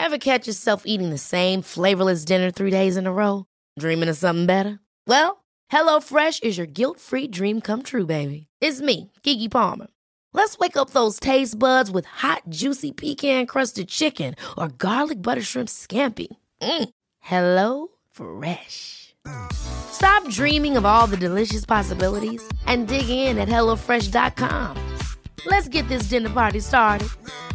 Ever catch yourself eating the same flavorless dinner 3 days in a row? Dreaming of something better? Well, HelloFresh is your guilt-free dream come true, baby. It's me, Keke Palmer. Let's wake up those taste buds with hot, juicy pecan-crusted chicken or garlic butter shrimp scampi. Hello Fresh. Stop dreaming of all the delicious possibilities and dig in at HelloFresh.com. Let's get this dinner party started.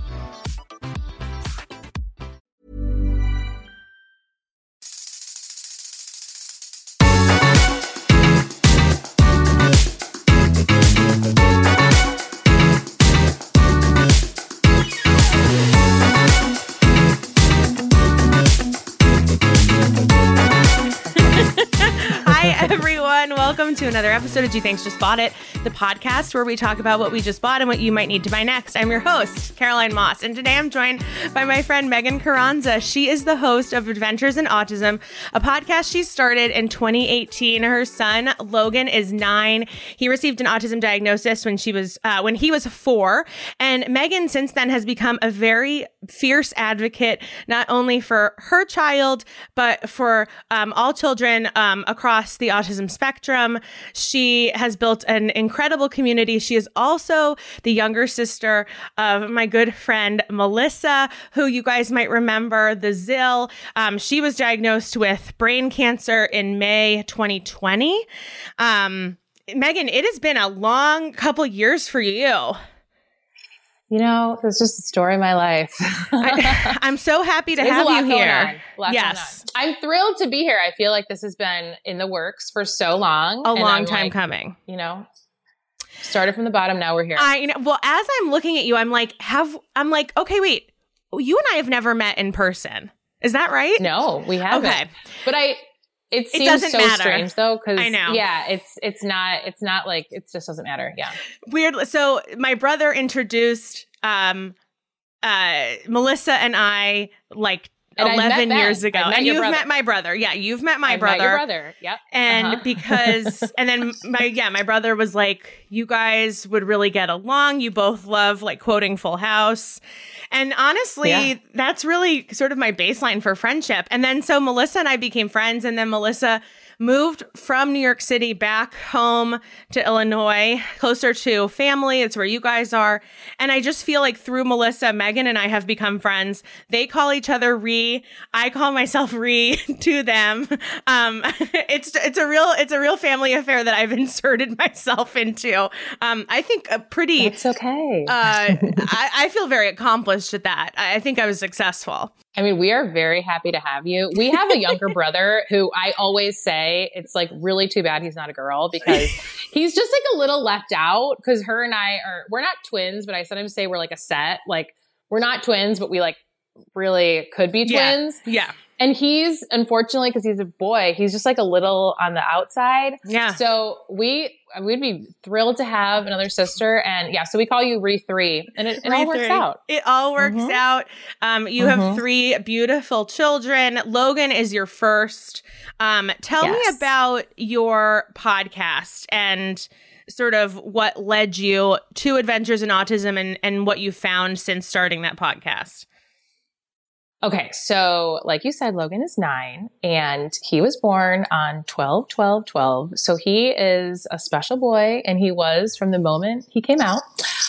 Welcome to another episode of Gee Thanks Just Bought It, the podcast where we talk about what we just bought and what you might need to buy next. I'm your host, Caroline Moss, and today I'm joined by my friend Megan Carranza. She is the host of Adventures in Autism, a podcast she started in 2018. Her son, Logan, is 9. He received an autism diagnosis when he was 4, and Megan since then has become a very fierce advocate, not only for her child, but for all children across the autism spectrum. She has built an incredible community. She is also the younger sister of my good friend Melissa, who you guys might remember, the Zill. She was diagnosed with brain cancer in May 2020. Megan, it has been a long couple years for you. You know, it's just the story of my life. I'm so happy to have you here. Yes. I'm thrilled to be here. I feel like this has been in the works for so long. A long time coming. You know, started from the bottom. Now we're here. Well, as I'm looking at you, I'm like, okay, wait, you and I have never met in person. Is that right? No, we haven't. Okay. But it seems so strange though, because I know. Yeah, it's not like it just doesn't matter. Yeah. Weird. So my brother introduced Melissa and I like 11 years ago. And you've met my brother. Yeah, you've met my brother. Met your brother. Yep. And and then my brother was like, you guys would really get along. You both love like quoting Full House. And honestly, that's really sort of my baseline for friendship. And then so Melissa and I became friends, and then Melissa moved from New York City back home to Illinois, closer to family. It's where you guys are. And I just feel like through Melissa, Megan and I have become friends. They call each other Ree. I call myself Ree to them. It's a real family affair that I've inserted myself into. I think a pretty... It's okay. I feel very accomplished at that. I think I was successful. I mean, we are very happy to have you. We have a younger brother who I always say it's like really too bad he's not a girl, because he's just like a little left out, because her and we're not twins, but I sometimes say we're like a set. Like we're not twins, but we like really could be twins. Yeah. And he's, unfortunately, because he's a boy, he's just like a little on the outside. Yeah. So we'd be thrilled to have another sister. And yeah, so we call you Re3. And it all works out. It all works out. You have 3 beautiful children. Logan is your first. Tell me about your podcast and sort of what led you to Adventures in Autism and what you found since starting that podcast. Okay, so like you said, Logan is 9 and he was born on 12/12/12. So he is a special boy, and he was from the moment he came out.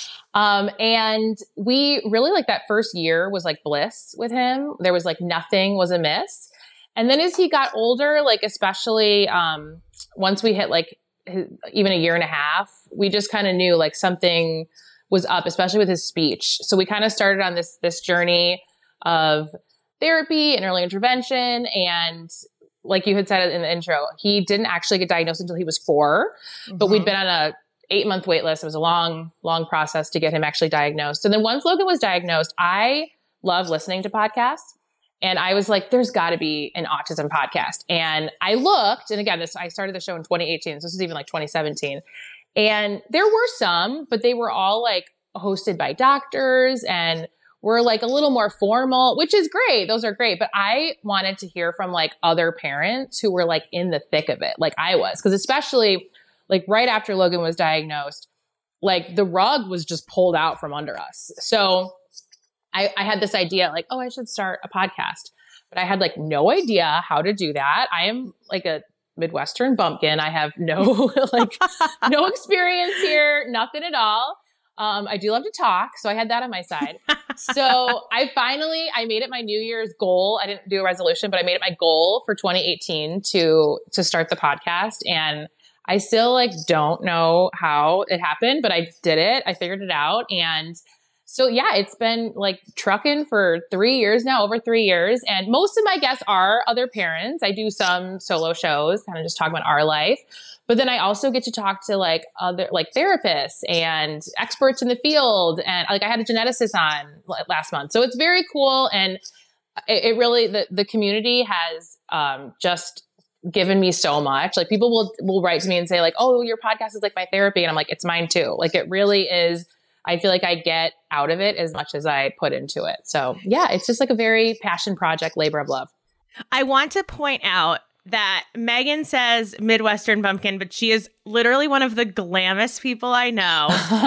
And we really like that first year was like bliss with him. There was like nothing was amiss. And then as he got older, like especially once we hit like even a year and a half, we just kind of knew like something was up, especially with his speech. So we kind of started on this journey of therapy and early intervention. And like you had said in the intro, he didn't actually get diagnosed until he was 4, but we'd been on a 8-month wait list. It was a long process to get him actually diagnosed. And then once Logan was diagnosed, I love listening to podcasts. And I was like, there's got to be an autism podcast. And I looked, and again, I started the show in 2018. So this is even like 2017. And there were some, but they were all like hosted by doctors and were like a little more formal, which is great. Those are great. But I wanted to hear from like other parents who were like in the thick of it, like I was. Because especially like right after Logan was diagnosed, like the rug was just pulled out from under us. So I had this idea like, oh, I should start a podcast, but I had like no idea how to do that. I am like a Midwestern bumpkin. I have no no experience here, nothing at all. I do love to talk, so I had that on my side. So I made it my New Year's goal. I didn't do a resolution, but I made it my goal for 2018 to start the podcast. And I still like don't know how it happened, but I did it. I figured it out. And so yeah, it's been like trucking for 3 years now, over 3 years. And most of my guests are other parents. I do some solo shows, kind of just talk about our life. But then I also get to talk to like other like therapists and experts in the field. And like I had a geneticist on last month. So it's very cool. And it really, the community has just given me so much. Like people will write to me and say like, oh, your podcast is like my therapy. And I'm like, it's mine too. Like it really is. I feel like I get out of it as much as I put into it. So yeah, it's just like a very passion project, labor of love. I want to point out that Megan says Midwestern bumpkin, but she is literally one of the glammest people I know.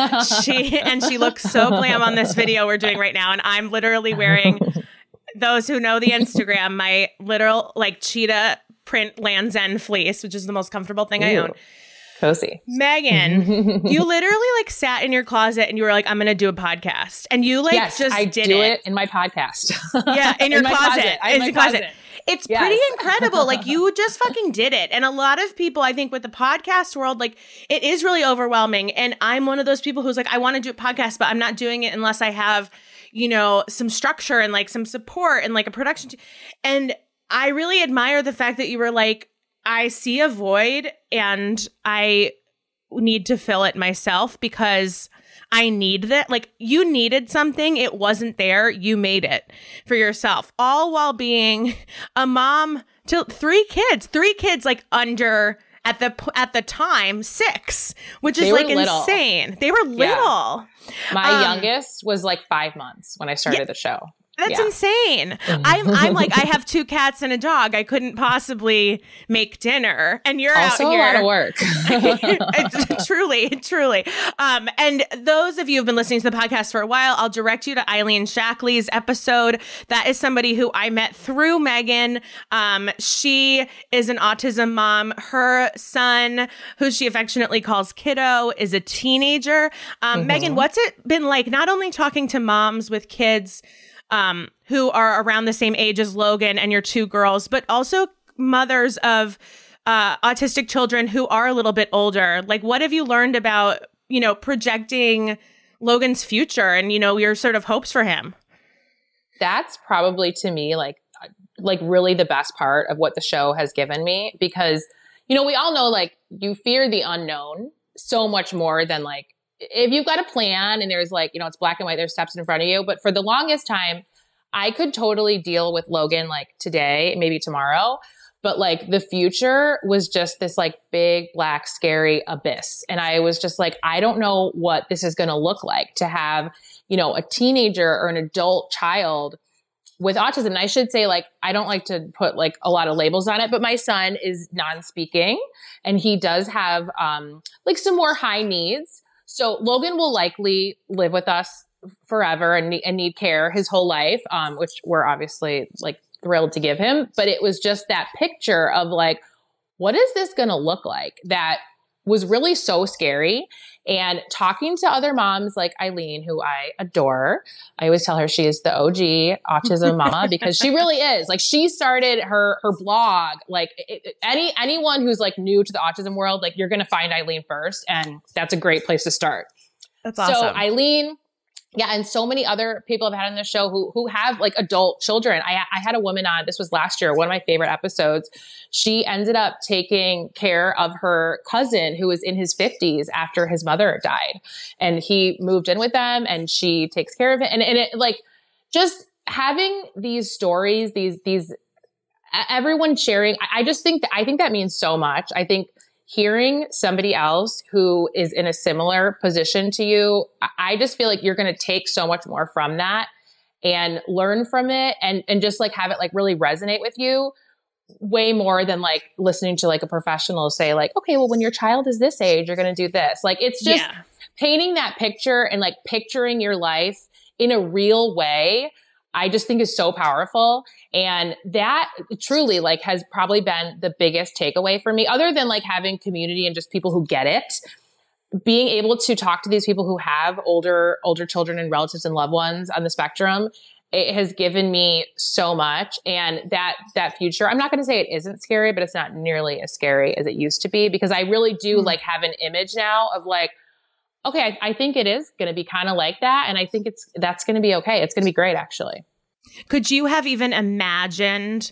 She looks so glam on this video we're doing right now. And I'm literally wearing, those who know the Instagram, my literal like cheetah print Land's End fleece, which is the most comfortable thing I own. Cozy. Megan, you literally like sat in your closet and you were like, I'm going to do a podcast. And you like yes, just I did do it in my podcast. Yeah, in your closet. In my closet. It's pretty incredible. Like you just fucking did it. And a lot of people, I think with the podcast world, like it is really overwhelming. And I'm one of those people who's like, I want to do a podcast, but I'm not doing it unless I have, you know, some structure and like some support and like a production. And I really admire the fact that you were like, I see a void and I need to fill it myself because I need that. Like you needed something. It wasn't there. You made it for yourself, all while being a mom to three kids like under at the time 6, which is like insane. They were little. Yeah. My youngest was like 5 months when I started the show. That's insane. I'm like, I have 2 cats and a dog. I couldn't possibly make dinner. And you're also out here. A lot of work. Truly. And those of you who've been listening to the podcast for a while, I'll direct you to Eileen Shackley's episode. That is somebody who I met through Megan. She is an autism mom. Her son, who she affectionately calls Kiddo, is a teenager. Megan, what's it been like not only talking to moms with kids who are around the same age as Logan and your 2 girls, but also mothers of autistic children who are a little bit older? Like, what have you learned about, you know, projecting Logan's future and, you know, your sort of hopes for him? That's probably to me, like really the best part of what the show has given me, because, you know, we all know, like, you fear the unknown so much more than like, if you've got a plan and there's like, you know, it's black and white, there's steps in front of you. But for the longest time, I could totally deal with Logan like today, maybe tomorrow. But like the future was just this like big, black, scary abyss. And I was just like, I don't know what this is going to look like to have, you know, a teenager or an adult child with autism. And I should say, like, I don't like to put like a lot of labels on it, but my son is non-speaking and he does have like some more high needs. So Logan will likely live with us forever and need care his whole life, which we're obviously like thrilled to give him. But it was just that picture of like, what is this going to look like? That was really so scary. And talking to other moms like Eileen, who I adore, I always tell her she is the OG autism mama because she really is. Like she started her blog. Like anyone who's like new to the autism world, like you're going to find Eileen first, and that's a great place to start. That's awesome. So Eileen. Yeah. And so many other people have had on the show who have like adult children. I had a woman on, this was last year, one of my favorite episodes. She ended up taking care of her cousin who was in his 50s after his mother died. And he moved in with them and she takes care of it. And it like just having these stories, these everyone sharing, I think that means so much. I think hearing somebody else who is in a similar position to you, I just feel like you're going to take so much more from that and learn from it and just like have it like really resonate with you way more than like listening to like a professional say like, okay, well, when your child is this age, you're going to do this. Like, it's just painting that picture and like picturing your life in a real way, I just think is so powerful. And that truly like has probably been the biggest takeaway for me, other than like having community and just people who get it. Being able to talk to these people who have older children and relatives and loved ones on the spectrum, it has given me so much. And that future, I'm not going to say it isn't scary, but it's not nearly as scary as it used to be, because I really do like have an image now of like, okay, I think it is going to be kind of like that. And I think that's going to be okay. It's going to be great, actually. Could you have even imagined,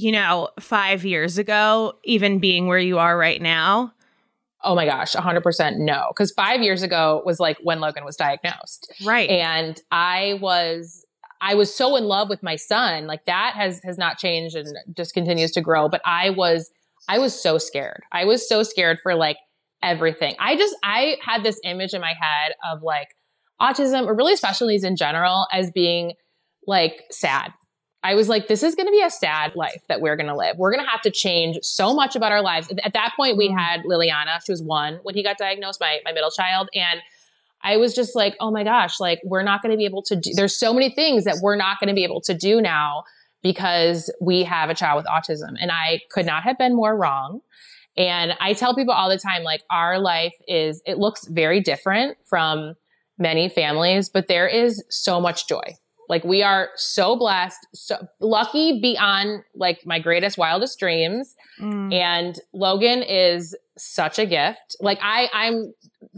5 years ago, even being where you are right now? Oh my gosh, 100% no. Because 5 years ago was like when Logan was diagnosed. Right. And I was so in love with my son. Like that has not changed and just continues to grow. But I was so scared. I was so scared for like everything. I had this image in my head of like autism, or really special needs in general, as being like sad. I was like, this is going to be a sad life that we're going to live. We're going to have to change so much about our lives. At that point, we had Liliana. She was 1 when he got diagnosed, my middle child. And I was just like, oh my gosh, like we're not going to be able to do, there's so many things that we're not going to be able to do now because we have a child with autism. And I could not have been more wrong. And I tell people all the time, like our life it looks very different from many families, but there is so much joy. Like we are so blessed, so lucky beyond like my greatest, wildest dreams. And Logan is such a gift. Like I'm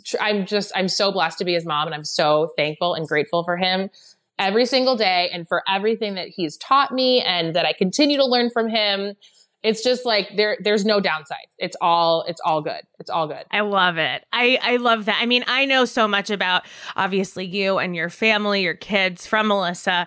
so blessed to be his mom, and I'm so thankful and grateful for him every single day and for everything that he's taught me and that I continue to learn from him. It's just like there's no downside. It's all good. It's all good. I love it. I love that. I mean, I know so much about obviously you and your family, your kids from Melissa,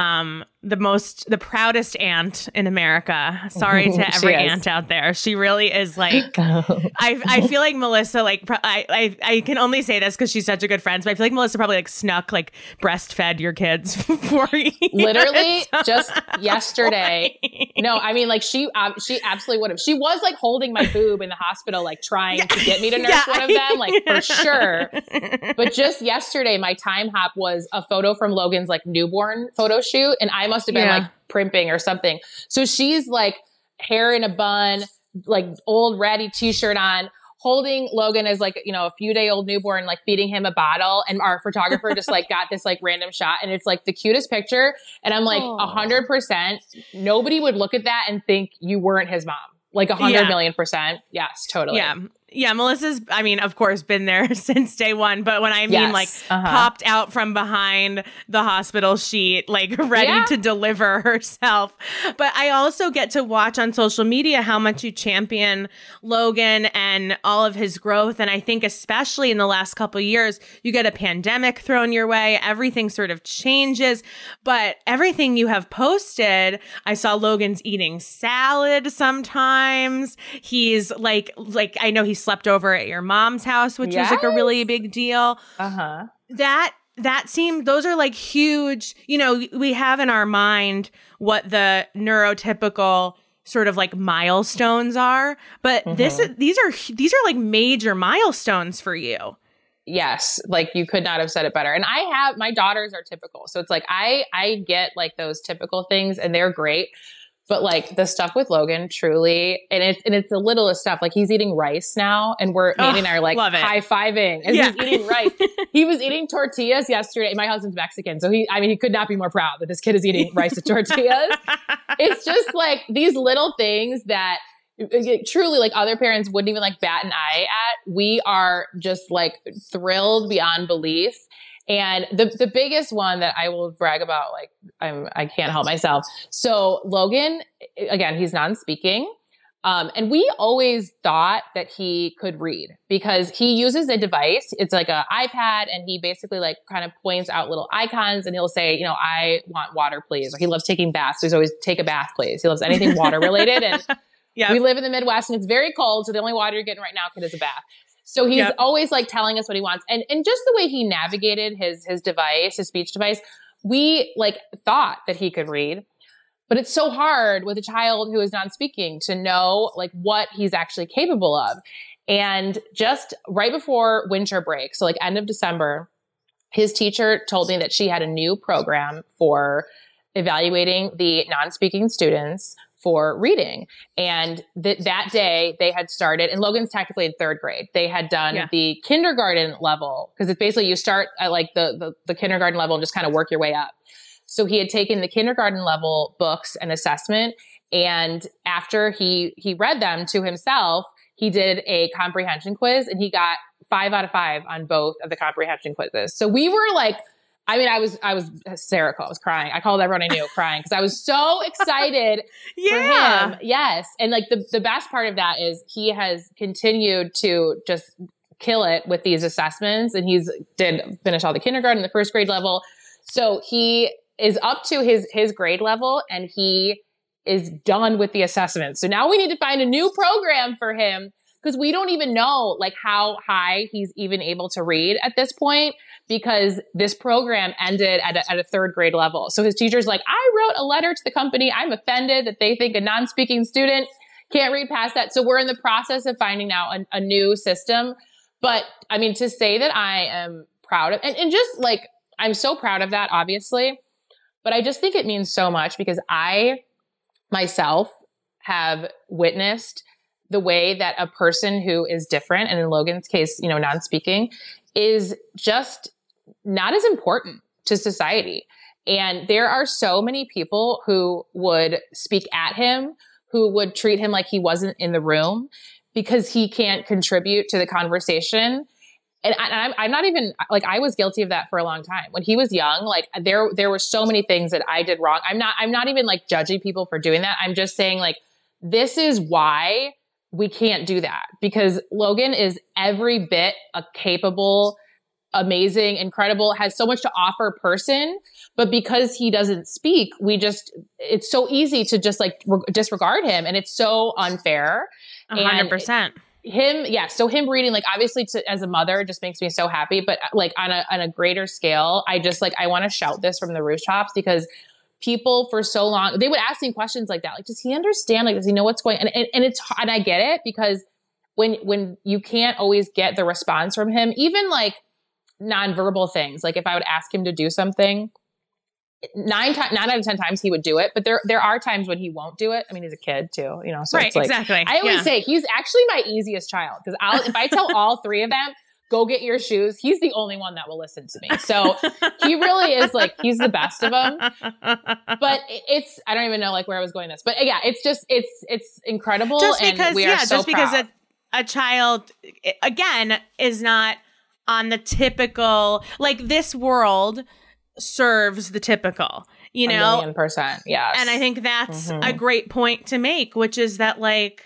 the proudest aunt in America. Sorry to every aunt out there. She really is like, I feel like Melissa, like, I can only say this because she's such a good friend, but I feel like Melissa probably like snuck, like breastfed your kids for you. Literally just yesterday. No, I mean, like she absolutely would have. She was like holding my boob in the hospital, like trying to get me to nurse one of them, like for sure. But just yesterday, my time hop was a photo from Logan's like newborn photo shoot, and I must have been like primping or something. So she's like hair in a bun, like old ratty t-shirt on, holding Logan as like, a few day old newborn, like feeding him a bottle. And our photographer just like got this like random shot, and it's like the cutest picture. And I'm like 100%, nobody would look at that and think you weren't his mom. Like 100 million %. Yes, totally. Yeah, Melissa's, I mean, of course, been there since day one. But when I mean popped out from behind the hospital sheet, like ready to deliver herself. But I also get to watch on social media how much you champion Logan and all of his growth. And I think especially in the last couple of years, you get a pandemic thrown your way. Everything sort of changes. But everything you have posted, I saw Logan's eating salad sometimes. He's like I know he slept over at your mom's house, which was like a really big deal. That seemed, those are like huge, we have in our mind what the neurotypical sort of like milestones are, but these are like major milestones for you. Yes. Like you could not have said it better. And my daughters are typical. So it's like, I get like those typical things and they're great. But like the stuff with Logan, truly, and it's the littlest stuff. Like he's eating rice now, and Mandy and I are like high-fiving as he's eating rice. He was eating tortillas yesterday. My husband's Mexican, so he could not be more proud that this kid is eating rice and tortillas. It's just like these little things that truly like other parents wouldn't even like bat an eye at. We are just like thrilled beyond belief. And the biggest one that I will brag about, like I can't help myself. So Logan, again, he's non-speaking. And we always thought that he could read because he uses a device. It's like an iPad, and he basically like kind of points out little icons, and he'll say, I want water, please. Or he loves taking baths. So he's always take a bath, please. He loves anything water related. And we live in the Midwest and it's very cold. So the only water you're getting right now, kid, is a bath. So he's always like telling us what he wants. And just the way he navigated his device, his speech device, we like thought that he could read. But it's so hard with a child who is non-speaking to know like what he's actually capable of. And just right before winter break, so like end of December, his teacher told me that she had a new program for evaluating the non-speaking students for reading. And that day they had started, and Logan's technically in third grade. They had done the kindergarten level, because it's basically you start at like the kindergarten level and just kind of work your way up. So he had taken the kindergarten level books and assessment. And after he read them to himself, he did a comprehension quiz, and he got 5 out of 5 on both of the comprehension quizzes. So we were like, I mean, I was hysterical. I was crying. I called everyone I knew crying because I was so excited for him. Yes. And like the best part of that is he has continued to just kill it with these assessments, and did finish all the kindergarten, the first grade level. So he is up to his grade level, and he is done with the assessments. So now we need to find a new program for him, because we don't even know like how high he's even able to read at this point, because this program ended at a third grade level. So his teacher's like, I wrote a letter to the company. I'm offended that they think a non-speaking student can't read past that. So we're in the process of finding out a new system. But I mean, to say that I am proud of, and just like, I'm so proud of that, obviously, but I just think it means so much, because I myself have witnessed the way that a person who is different, and in Logan's case, non-speaking, is just not as important to society. And there are so many people who would speak at him, who would treat him like he wasn't in the room because he can't contribute to the conversation. And I'm not even like, I was guilty of that for a long time. When he was young, like there were so many things that I did wrong. I'm not even like judging people for doing that. I'm just saying like, this is why we can't do that, because Logan is every bit a capable, amazing, incredible, has so much to offer person. But because he doesn't speak, it's so easy to just like disregard him. And it's so unfair. 100%. So him reading, like obviously as a mother, just makes me so happy. But like on a greater scale, I want to shout this from the rooftops, because people for so long, they would ask me questions like that. Like, does he understand? Like, does he know what's going on? And I get it, because when you can't always get the response from him, even like nonverbal things, like if I would ask him to do something, 9 out of 10 times he would do it. But there are times when he won't do it. I mean, he's a kid too, so right, it's like, exactly. I always say he's actually my easiest child, because if I tell all 3 of them, go get your shoes, he's the only one that will listen to me. So he really is like, he's the best of them. But I don't even know like where I was going this, but yeah, it's just, it's incredible. Just because, and we are so because proud. a child, again, is not on the typical, like this world serves the typical, 1,000,000%. Yes. And I think that's a great point to make, which is that like,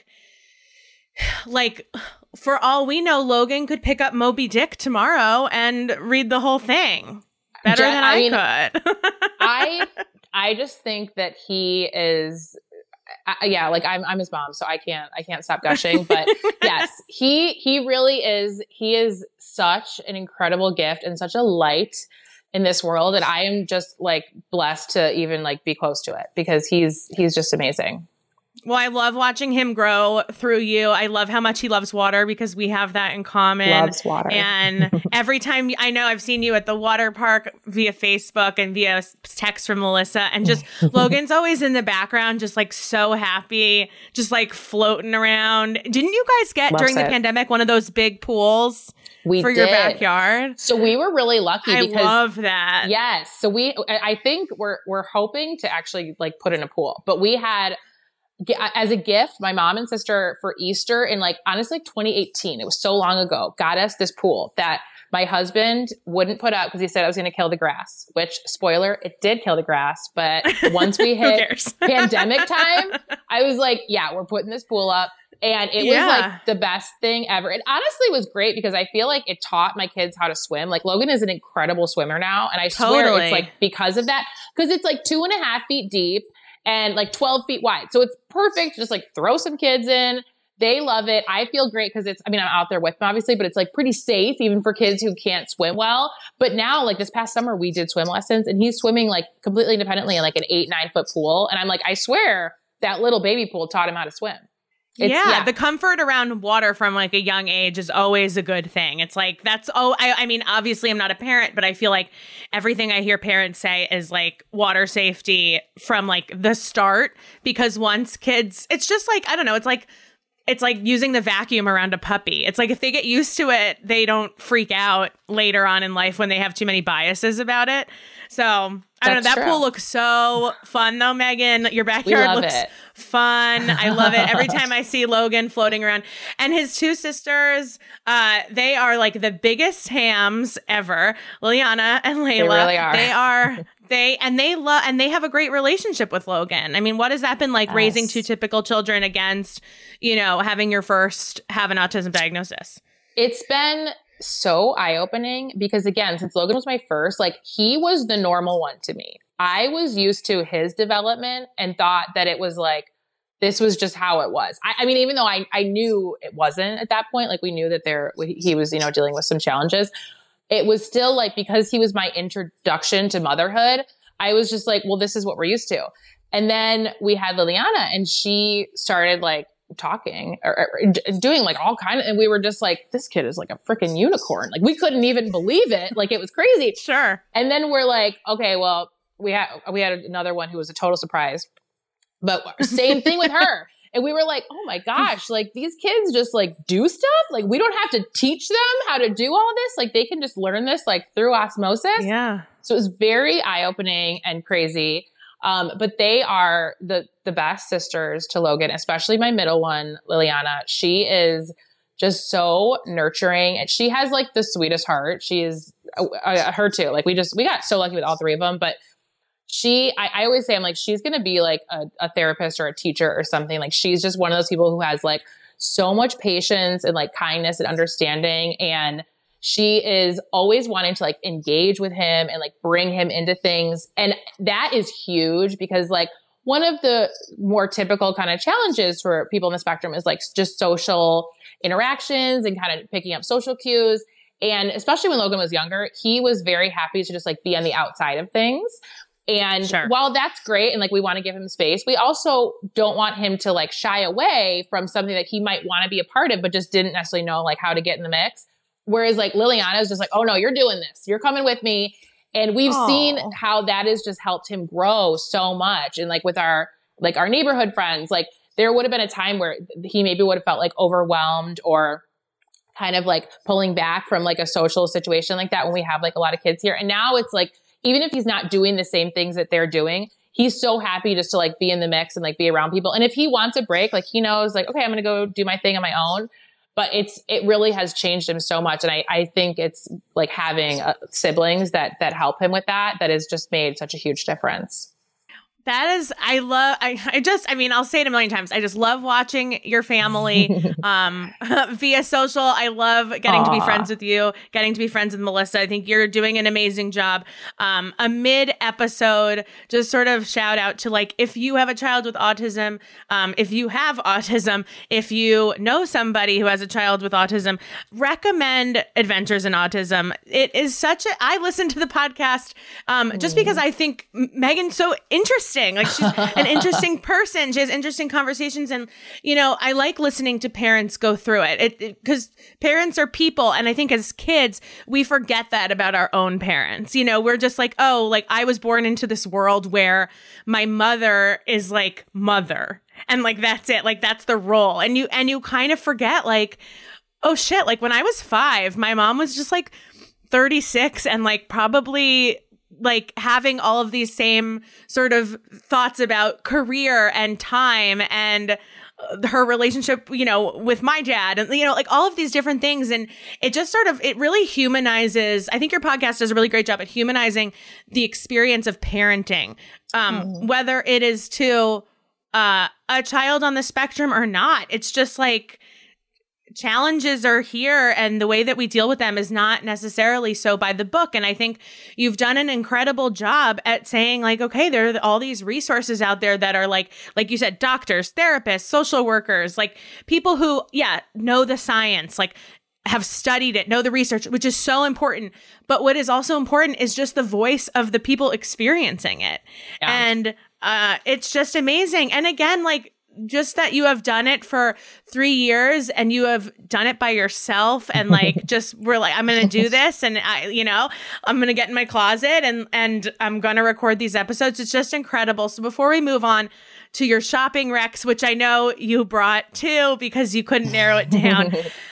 for all we know, Logan could pick up Moby Dick tomorrow and read the whole thing better than I could. I just think that he is, like I'm his mom, so I can't stop gushing. But yes, he really is. He is such an incredible gift and such a light in this world. And I am just like blessed to even like be close to it, because he's just amazing. Well, I love watching him grow through you. I love how much he loves water, because we have that in common. Loves water. And every time, I know I've seen you at the water park via Facebook and via text from Melissa, and just Logan's always in the background, just like so happy, just like floating around. Didn't you guys get Loves during the it. pandemic one of those big pools for your backyard? So we were really lucky. I because, love that. Yes. So I think we're hoping to actually like put in a pool, but we had, as a gift, my mom and sister for Easter in like, honestly, 2018, it was so long ago, got us this pool that my husband wouldn't put up because he said it was going to kill the grass, which, spoiler, it did kill the grass. But once we hit pandemic time, I was like, yeah, we're putting this pool up. And it was like the best thing ever. It honestly was great, because I feel like it taught my kids how to swim. Like Logan is an incredible swimmer now. And I swear it's like because of that, because it's like 2.5 feet deep and like 12 feet wide. So it's perfect. Just like throw some kids in. They love it. I feel great because I'm out there with them obviously, but it's like pretty safe even for kids who can't swim well. But now like this past summer we did swim lessons, and he's swimming like completely independently in like an 8-9 foot pool. And I'm like, I swear that little baby pool taught him how to swim. The comfort around water from like a young age is always a good thing. It's like, I mean, obviously I'm not a parent, but I feel like everything I hear parents say is like water safety from like the start, because once kids, it's just like, I don't know, it's like using the vacuum around a puppy. It's like if they get used to it, they don't freak out later on in life when they have too many biases about it. So I don't know. That pool looks so fun though, Megan. Your backyard looks fun. I love it. Every time I see Logan floating around, and his two sisters, they are like the biggest hams ever. Liliana and Layla. They really are. They have a great relationship with Logan. I mean, what has that been like raising two typical children against, having your first have an autism diagnosis? It's been so eye-opening because, again, since Logan was my first, like, he was the normal one to me. I was used to his development and thought that it was like, this was just how it was. I mean, even though I knew it wasn't at that point, like we knew that he was, dealing with some challenges. It was still like, because he was my introduction to motherhood, I was just like, well, this is what we're used to. And then we had Liliana, and she started like talking or doing like all kind of, and we were just like, this kid is like a freaking unicorn. Like we couldn't even believe it. Like it was crazy. Sure. And then we're like, okay, well, we had another one who was a total surprise, but same thing with her. And we were like, oh my gosh, like these kids just like do stuff. Like we don't have to teach them how to do all this. Like they can just learn this like through osmosis. Yeah. So it was very eye-opening and crazy. But they are the best sisters to Logan, especially my middle one, Liliana. She is just so nurturing, and she has like the sweetest heart. She is her too. Like we got so lucky with all three of them, but I always say, I'm like, she's going to be like a therapist or a teacher or something. Like she's just one of those people who has like so much patience and like kindness and understanding. And she is always wanting to like engage with him and like bring him into things. And that is huge because like one of the more typical kind of challenges for people on the spectrum is like just social interactions and kind of picking up social cues. And especially when Logan was younger, he was very happy to just like be on the outside of things. And while that's great, and like we want to give him space, we also don't want him to like shy away from something that he might want to be a part of, but just didn't necessarily know like how to get in the mix. Whereas like Liliana is just like, oh no, you're doing this. You're coming with me. And we've seen how that has just helped him grow so much. And like with our neighborhood friends, like there would have been a time where he maybe would have felt like overwhelmed or kind of like pulling back from like a social situation like that when we have like a lot of kids here. And now it's like, even if he's not doing the same things that they're doing, he's so happy just to like be in the mix and like be around people. And if he wants a break, like he knows like, okay, I'm going to go do my thing on my own. But it really has changed him so much. And I think it's like having siblings that help him with that has just made such a huge difference. That is, I'll say it a million times. I just love watching your family via social. I love getting to be friends with you, getting to be friends with Melissa. I think you're doing an amazing job. A mid-episode, just sort of shout out to like, if you have a child with autism, if you have autism, if you know somebody who has a child with autism, recommend Adventures in Autism. It is I listen to the podcast just because I think Megan's so interesting. Like she's an interesting person. She has interesting conversations. And, I like listening to parents go through it because parents are people. And I think as kids, we forget that about our own parents. We're just like, oh, like I was born into this world where my mother is like mother. And like, that's it. Like, that's the role. And you kind of forget like, oh shit. Like when I was 5, my mom was just like 36 and like probably like having all of these same sort of thoughts about career and time and her relationship, with my dad and, like all of these different things. And it just it really humanizes. I think your podcast does a really great job at humanizing the experience of parenting, whether it is to a child on the spectrum or not. It's just like, challenges are here and the way that we deal with them is not necessarily so by the book. And I think you've done an incredible job at saying like, okay, there are all these resources out there that are like you said, doctors, therapists, social workers, like people who, know the science, like have studied it, know the research, which is so important. But what is also important is just the voice of the people experiencing it. Yeah. And it's just amazing. And again, like, just that you have done it for 3 years and you have done it by yourself and like just we're like, I'm going to do this and I'm going to get in my closet and I'm going to record these episodes. It's just incredible. So before we move on to your shopping recs, which I know you brought too because you couldn't narrow it down,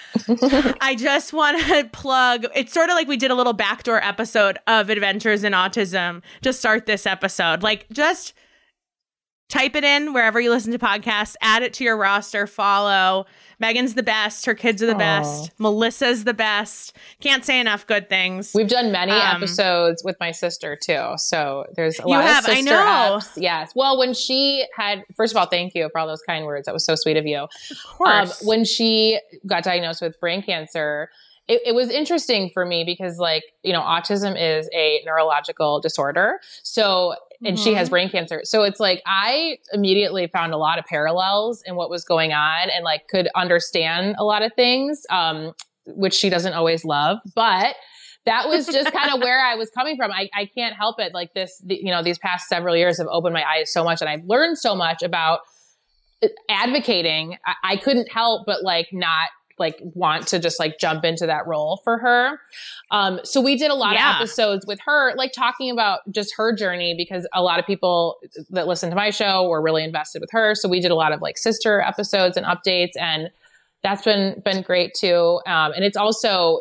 I just want to plug, it's sort of like we did a little backdoor episode of Adventures in Autism to start this episode. Like just type it in wherever you listen to podcasts, add it to your roster, follow. Megan's the best. Her kids are the best. Melissa's the best. Can't say enough good things. We've done many episodes with my sister too. So there's a lot of sister I know. eps. Yes. Well, when she had, first of all, thank you for all those kind words. That was so sweet of you. Of course. When she got diagnosed with brain cancer, it was interesting for me because autism is a neurological disorder. So, and she has brain cancer. So it's like, I immediately found a lot of parallels in what was going on and like could understand a lot of things, which she doesn't always love, but that was just kind of where I was coming from. I can't help it. Like these past several years have opened my eyes so much and I've learned so much about advocating. I couldn't help but not want to just jump into that role for her. So we did a lot of episodes with her, talking about just her journey because a lot of people that listen to my show were really invested with her. So we did a lot of sister episodes and updates, and that's been great too. And it's also,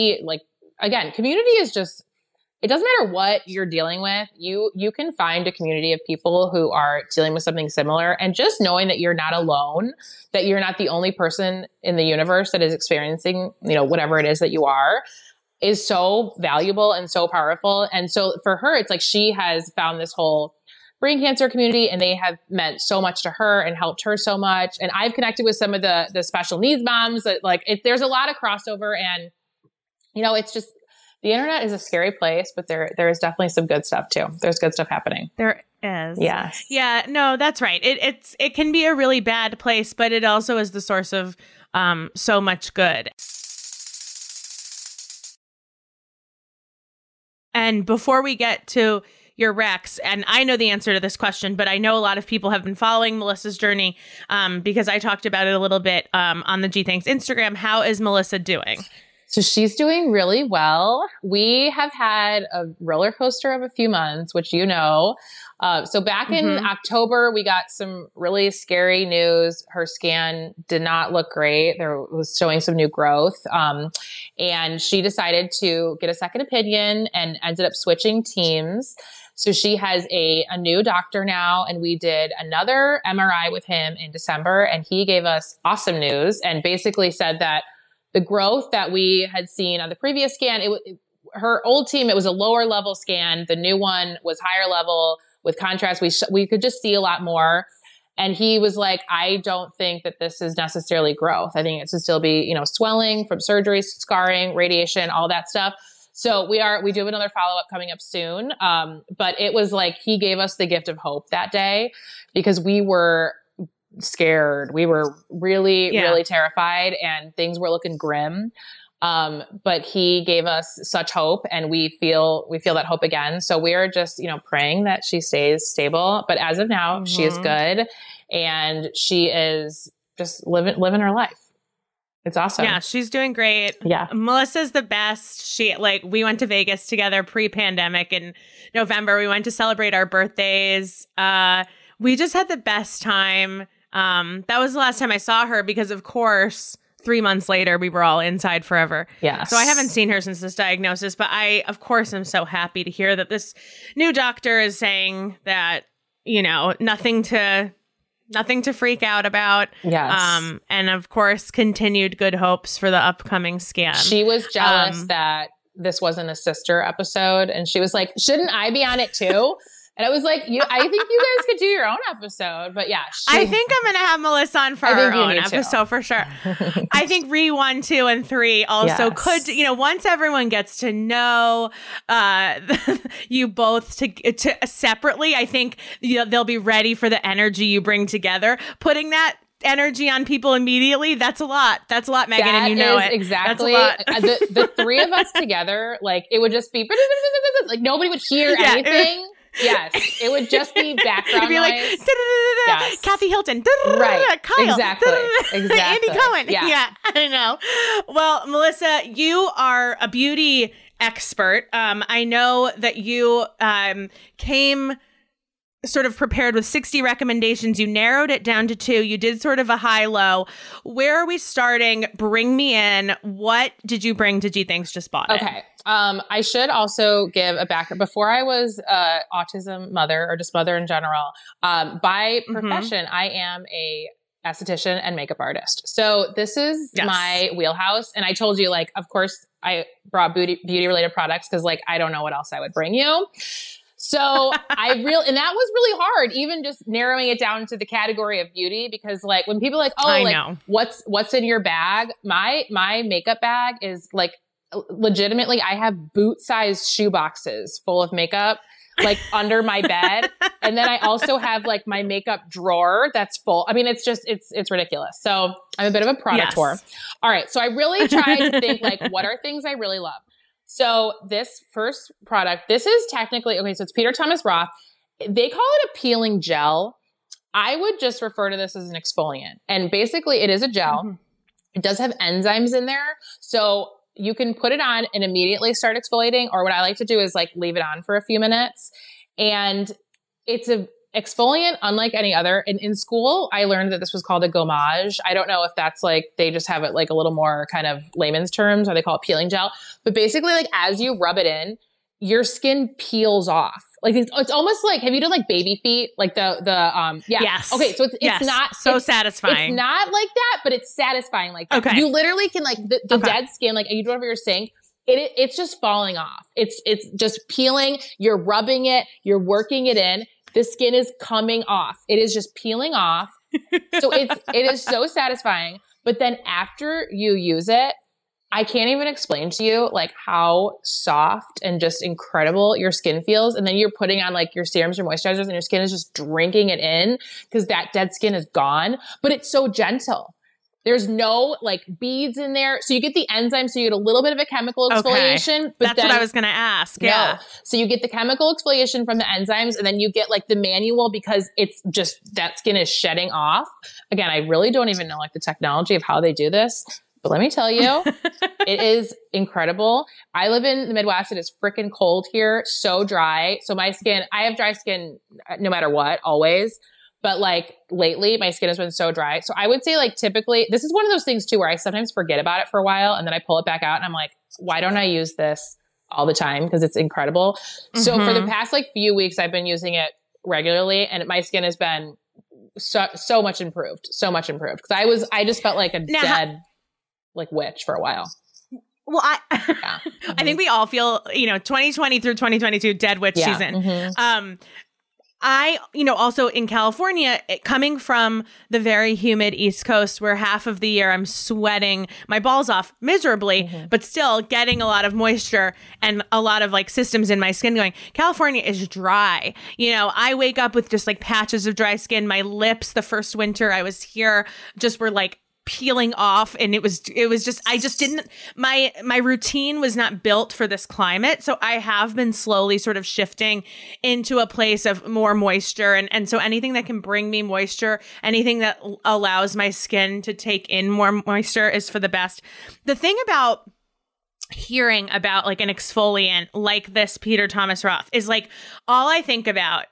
again, community is just, it doesn't matter what you're dealing with. You can find a community of people who are dealing with something similar, and just knowing that you're not alone, that you're not the only person in the universe that is experiencing, whatever it is that you are, is so valuable and so powerful. And so for her, it's like she has found this whole brain cancer community, and they have meant so much to her and helped her so much. And I've connected with some of the special needs moms that there's a lot of crossover, and it's just, the internet is a scary place, but there is definitely some good stuff too. There's good stuff happening. There is. Yes. Yeah, no, that's right. It can be a really bad place, but it also is the source of so much good. And before we get to your recs, and I know the answer to this question, but I know a lot of people have been following Melissa's journey because I talked about it a little bit on the G Thanks Instagram. How is Melissa doing? So she's doing really well. We have had a roller coaster of a few months, which so back in October, we got some really scary news. Her scan did not look great. There was showing some new growth. And she decided to get a second opinion and ended up switching teams. So she has a new doctor now, and we did another MRI with him in December, and he gave us awesome news and basically said that the growth that we had seen on the previous scan, her old team, it was a lower level scan. The new one was higher level with contrast. We could just see a lot more. And he was like, I don't think that this is necessarily growth. I think it should still be, swelling from surgery, scarring, radiation, all that stuff. So we do have another follow-up coming up soon. But it was like, he gave us the gift of hope that day because we were scared. We were really, really terrified, and things were looking grim. But he gave us such hope, and we feel that hope again. So we are just, praying that she stays stable. But as of now, she is good, and she is just living her life. It's awesome. Yeah, she's doing great. Yeah. Melissa's the best. We went to Vegas together pre-pandemic in November. We went to celebrate our birthdays. We just had the best time. That was the last time I saw her because, of course, 3 months later, we were all inside forever. Yes. So I haven't seen her since this diagnosis, but I, of course, am so happy to hear that this new doctor is saying that, nothing to freak out about. Yes. And of course, continued good hopes for the upcoming scan. She was jealous that this wasn't a sister episode. And she was like, shouldn't I be on it too? And I was like, I think you guys could do your own episode. But yeah. I think I'm going to have Melissa on for our own episode for sure. I think Re 1, 2, and 3 also could, once everyone gets to know you both to separately, I think they'll be ready for the energy you bring together. Putting that energy on people immediately, that's a lot, Megan, and you know it. Exactly. That's a lot. The three of us together, it would just be nobody would hear anything. Yes. It would just be background It'd be like, noise. yes. Kathy Hilton. Right. Kyle. Exactly. Andy Cohen. Yeah. I know. Well, Melissa, you are a beauty expert. I know that you came sort of prepared with 60 recommendations. You narrowed it down to 2. You did sort of a high-low. Where are we starting? Bring me in. What did you bring to G Thanks Just Bought It? Okay. I should also give a background. Before I was autism mother or just mother in general, by profession, I am a esthetician and makeup artist. So this is my wheelhouse. And I told you, like, of course, I brought beauty related products because, like, I don't know what else I would bring you. So and that was really hard, even just narrowing it down to the category of beauty, because like when people are like, oh, I know. What's in your bag? My makeup bag is like, legitimately, I have boot-sized shoe boxes full of makeup, like under my bed. And then I also have like my makeup drawer that's full. I mean, it's ridiculous. So I'm a bit of a product whore. All right. So I really tried to think like, what are things I really love? So this first product, this is technically, okay, so it's Peter Thomas Roth. They call it a peeling gel. I would just refer to this as an exfoliant. And basically it is a gel. Mm-hmm. It does have enzymes in there. So you can put it on and immediately start exfoliating. Or what I like to do is like leave it on for a few minutes. And it's a exfoliant unlike any other. In school, I learned that this was called a gommage. I don't know if that's like, they just have it like a little more kind of layman's terms, or they call it peeling gel. But basically, like as you rub it in, your skin peels off. Like it's almost like, have you done like baby feet? Like Yes. Okay. So it's not so satisfying. It's not like that, but it's satisfying like that. Okay. You literally can like the dead skin, like you do it over your sink. It's just falling off. It's just peeling. You're rubbing it. You're working it in. The skin is coming off. It is just peeling off. So it is so satisfying. But then after you use it, I can't even explain to you like how soft and just incredible your skin feels. And then you're putting on like your serums or moisturizers and your skin is just drinking it in because that dead skin is gone. But it's so gentle. There's no like beads in there. So you get the enzyme. So you get a little bit of a chemical exfoliation. Okay. But that's what I was going to ask. Yeah. No. So you get the chemical exfoliation from the enzymes and then you get like the manual because it's just that skin is shedding off. Again, I really don't even know like the technology of how they do this. But let me tell you, it is incredible. I live in the Midwest. It is freaking cold here. So dry. So my skin, I have dry skin no matter what, always. But like lately, my skin has been so dry. So I would say like typically, this is one of those things too, where I sometimes forget about it for a while and then I pull it back out and I'm like, why don't I use this all the time? Because it's incredible. Mm-hmm. So for the past like few weeks, I've been using it regularly and my skin has been so much improved. So much improved. Because I just felt like a dead like witch for a while. Well, I think we all feel, 2020 through 2022 dead witch season. Mm-hmm. I, also in California, coming from the very humid East Coast where half of the year I'm sweating my balls off miserably, but still getting a lot of moisture and a lot of like systems in my skin going. California is dry. I wake up with just like patches of dry skin. My lips, the first winter I was here, just were like peeling off, and it was just I just didn't my routine was not built for this climate. So I have been slowly sort of shifting into a place of more moisture, and so anything that can bring me moisture, anything that allows my skin to take in more moisture is for the best. The thing about hearing about like an exfoliant like this Peter Thomas Roth is like all I think about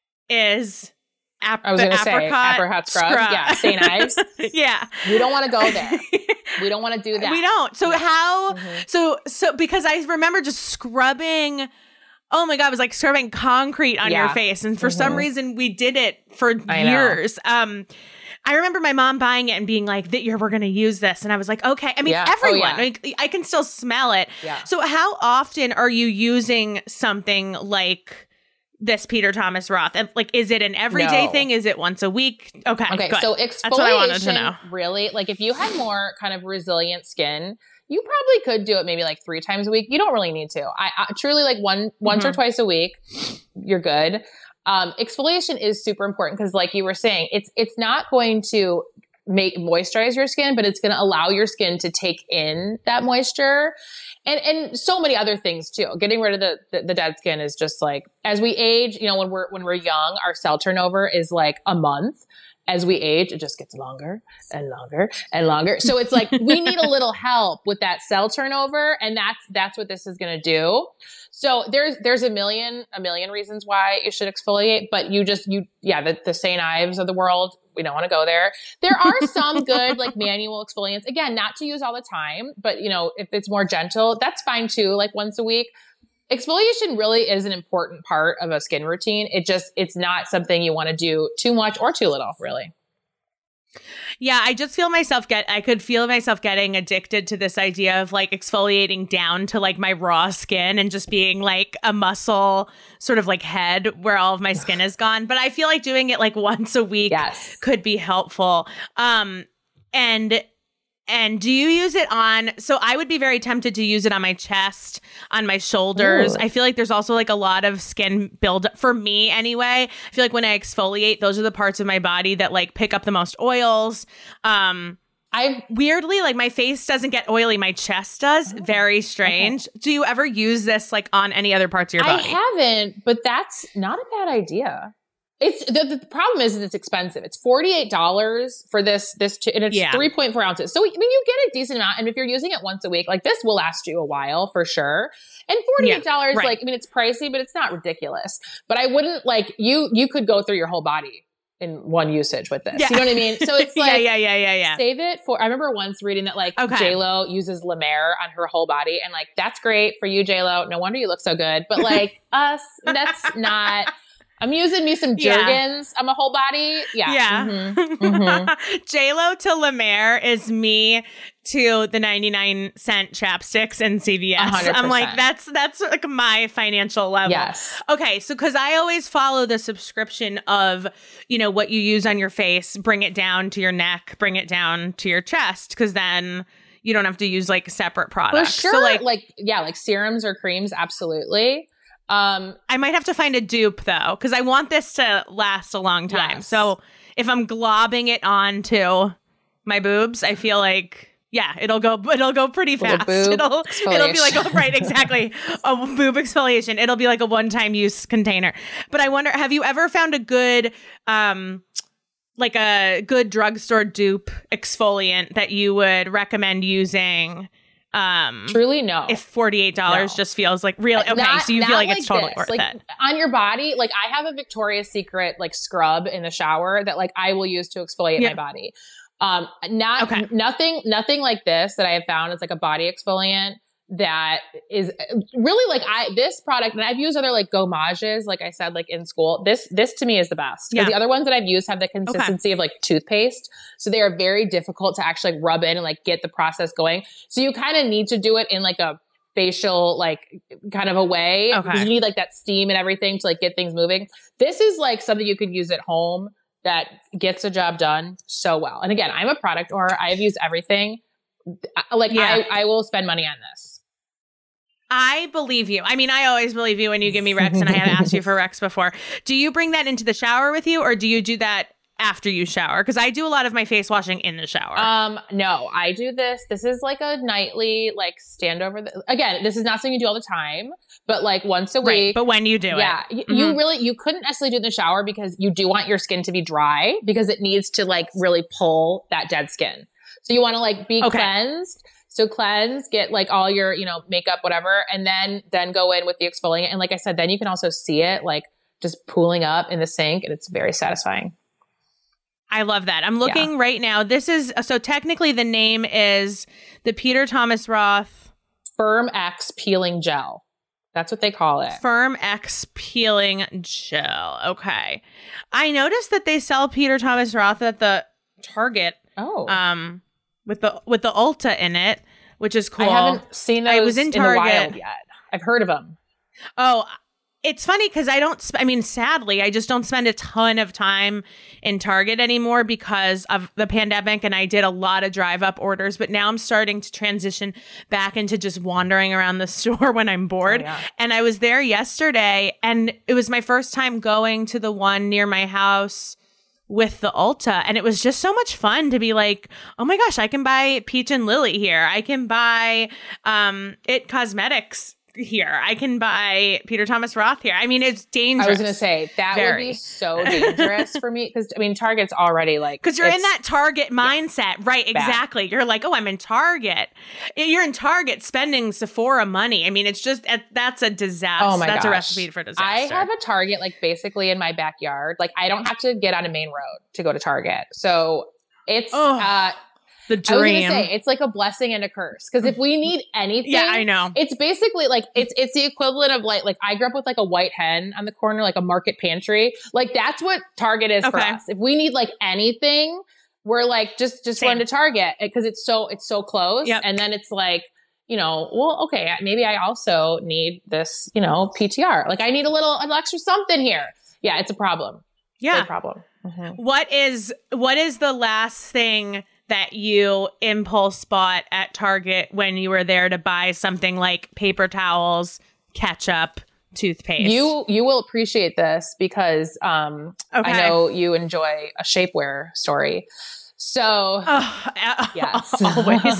is I was going to say apricot scrub. Yeah, St. Ives. Yeah. We don't want to go there. We don't want to do that. We don't. So so because I remember just scrubbing, oh my God, it was like scrubbing concrete on your face. And for some reason we did it for years. I remember my mom buying it and being like, that year we're going to use this. And I was like, okay. I mean, everyone, I can still smell it. Yeah. So how often are you using something like this Peter Thomas Roth? Like, is it an everyday thing? Is it once a week? Okay. Good. So exfoliation, that's what I wanted to know. Really, like if you had more kind of resilient skin, you probably could do it maybe like 3 times a week. You don't really need to. I truly like once or twice a week, you're good. Exfoliation is super important because like you were saying, it's not going to moisturize your skin, but it's going to allow your skin to take in that moisture. And so many other things too. Getting rid of the dead skin is just like, as we age, you know, when we're young, our cell turnover is like a month. As we age, it just gets longer and longer and longer. So it's like, we need a little help with that cell turnover. And that's what this is going to do. So there's a million reasons why you should exfoliate, but the St. Ives of the world, we don't want to go there. There are some good like manual exfoliants. Again, not to use all the time, but you know, if it's more gentle, that's fine too. Like once a week. Exfoliation really is an important part of a skin routine. It's not something you want to do too much or too little, really. Yeah, I just feel I could feel myself getting addicted to this idea of like exfoliating down to like my raw skin and just being like a muscle sort of like head where all of my skin is gone. But I feel like doing it like once a week could be helpful. And do you use it on, so I would be very tempted to use it on my chest, on my shoulders. Ooh. I feel like there's also like a lot of skin buildup for me anyway. I feel like when I exfoliate, those are the parts of my body that like pick up the most oils. Weirdly, like my face doesn't get oily. My chest does. Very strange. Okay. Do you ever use this like on any other parts of your body? I haven't, but that's not a bad idea. It's the problem is it's expensive. It's $48 for this, and it's 3.4 ounces. So I mean, you get a decent amount, and if you're using it once a week, like this will last you a while for sure. And $48, like I mean, it's pricey, but it's not ridiculous. But I wouldn't like you could go through your whole body in one usage with this. Yeah. You know what I mean? So it's like save it for. I remember once reading that like J-Lo uses La Mer on her whole body, and like that's great for you, J-Lo. No wonder you look so good. But like us, that's not. I'm using me some Jergens on my whole body. Yeah. Mm-hmm. Mm-hmm. J-Lo to La Mer is me to the 99-cent chapsticks in CVS. 100%. I'm like, that's like my financial level. Yes. Okay. So, cause I always follow the subscription of, you know, what you use on your face, bring it down to your neck, bring it down to your chest. Cause then you don't have to use like separate products. For sure. So like serums or creams. Absolutely. I might have to find a dupe though, because I want this to last a long time. Yes. So if I'm globbing it onto my boobs, I feel like it'll go pretty fast. It'll be like exactly a boob exfoliation. It'll be like a one-time use container. But I wonder, have you ever found a good like a good drugstore dupe exfoliant that you would recommend using? Truly no. If $48 just feels like real, okay, so you feel like it's totally worth it on your body. Like I have a Victoria's Secret like scrub in the shower that like I will use to exfoliate my body. Nothing like this that I have found. It's like a body exfoliant that is really like this product, and I've used other like gommages, like I said, like in school. This to me is the best. Because the other ones that I've used have the consistency of like toothpaste. So they are very difficult to actually like rub in and like get the process going. So you kind of need to do it in like a facial, like kind of a way. Because you need like that steam and everything to like get things moving. This is like something you could use at home that gets the job done so well. And again, I'm a product owner. I have used everything. I will spend money on this. I believe you. I mean, I always believe you when you give me Rex, and I have asked you for Rex before. Do you bring that into the shower with you, or do you do that after you shower? Because I do a lot of my face washing in the shower. No, I do this. This is like a nightly like stand over. Again, this is not something you do all the time, but like once a week. But when you do it. You couldn't necessarily do it in the shower because you do want your skin to be dry because it needs to like really pull that dead skin. So you want to like be cleansed. So cleanse, get like all your, you know, makeup, whatever, and then go in with the exfoliant. And like I said, then you can also see it like just pooling up in the sink, and it's very satisfying. I love that. I'm looking right now. This is, so technically the name is the Peter Thomas Roth Firm X Peeling Gel. That's what they call it. Firm X Peeling Gel. Okay. I noticed that they sell Peter Thomas Roth at the Target. Oh. With the Ulta in it, which is cool. I haven't seen those I was in Target. The wild yet. I've heard of them. Oh, it's funny because sadly, I just don't spend a ton of time in Target anymore because of the pandemic, and I did a lot of drive-up orders, but now I'm starting to transition back into just wandering around the store when I'm bored. Oh, yeah. And I was there yesterday, and it was my first time going to the one near my house with the Ulta, and it was just so much fun to be like, oh my gosh, I can buy Peach and Lily here. I can buy It Cosmetics here. I can buy Peter Thomas Roth here. I mean, it's dangerous. I was going to say that would be so dangerous for me because I mean, Target's already like because you're in that Target mindset, right? Exactly. You're like, oh, I'm in Target. You're in Target spending Sephora money. I mean, it's just that's a disaster. Oh my that's gosh. a recipe for disaster. I have a Target like basically in my backyard. Like I don't have to get on a main road to go to Target, so it's the dream. I was gonna say it's like a blessing and a curse because if we need anything, yeah, I know. It's basically like it's the equivalent of like I grew up with like a white hen on the corner, like a market pantry. Like that's what Target is for us. If we need like anything, we're like just going to Target because it's so close. Yep. And then it's like, you know, well, okay, maybe I also need this, you know, PTR. Like I need an extra something here. Yeah, it's a problem. Yeah, it's a problem. Mm-hmm. What is the last thing that you impulse bought at Target when you were there to buy something like paper towels, ketchup, toothpaste? You will appreciate this because I know you enjoy a shapewear story. So yes, always.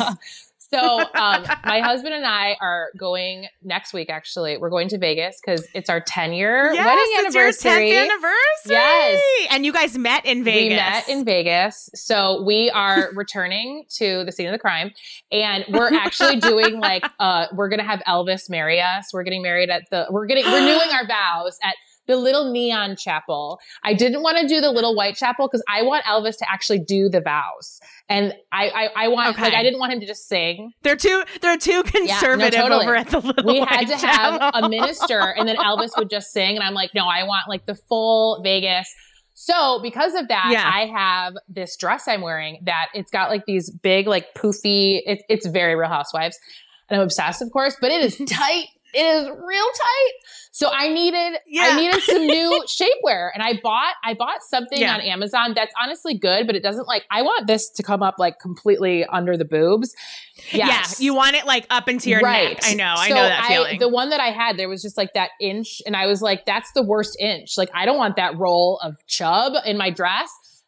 So my husband and I are going next week, actually. We're going to Vegas because it's our 10-year wedding anniversary. It's your 10th anniversary. Yes. And you guys met in Vegas. We met in Vegas. So we are returning to the scene of the crime. And we're actually doing like, we're going to have Elvis marry us. We're getting married we're renewing our vows at the little neon chapel. I didn't want to do the little white chapel because I want Elvis to actually do the vows. And I want, like, I didn't want him to just sing. They're too conservative over at the little We had to chapel. have a minister and then Elvis would just sing. And I'm like, no, I want like the full Vegas. So because of that, I have this dress I'm wearing that it's got like these big, like poofy, it's very Real Housewives. And I'm obsessed, of course, but it is tight. It is real tight. So I needed some new shapewear. And I bought something on Amazon that's honestly good, but it doesn't like, I want this to come up like completely under the boobs. Yes. Yeah. You want it like up into your neck. I know that feeling. The one that I had, there was just like that inch. And I was like, that's the worst inch. Like, I don't want that roll of chub in my dress.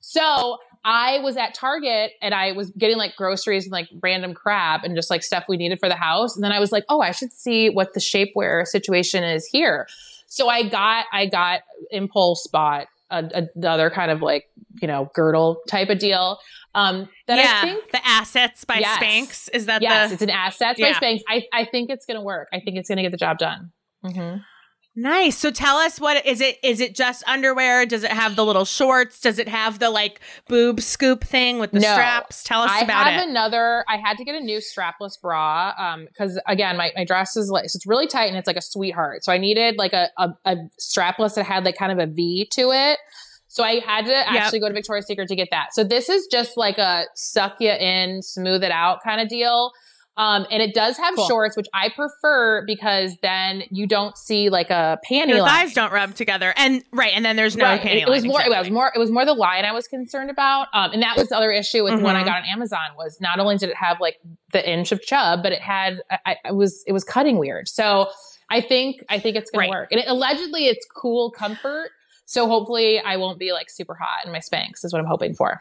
So I was at Target and I was getting like groceries and like random crap and just like stuff we needed for the house. And then I was like, oh, I should see what the shapewear situation is here. So I got impulse bought another kind of like, you know, girdle type of deal. I think the Assets by Spanx. Is that it's an Assets by Spanx. I think it's going to work. I think it's going to get the job done. Mm-hmm. Nice. So tell us, what is it? Is it just underwear? Does it have the little shorts? Does it have the like boob scoop thing with the straps? Tell us about it. I had to get a new strapless bra because again, my dress is like, so it's really tight and it's like a sweetheart. So I needed like a strapless that had like kind of a V to it. So I had to actually go to Victoria's Secret to get that. So this is just like a suck you in, smooth it out kind of deal. And it does have shorts, which I prefer because then you don't see like a panty line. Your thighs don't rub together. And then there's no panty line. It was more the line I was concerned about. And that was the other issue with one I got on Amazon was not only did it have like the inch of chub, but it had, it was cutting weird. So I think it's going to work. And allegedly it's cool comfort. So hopefully I won't be like super hot in my Spanx is what I'm hoping for.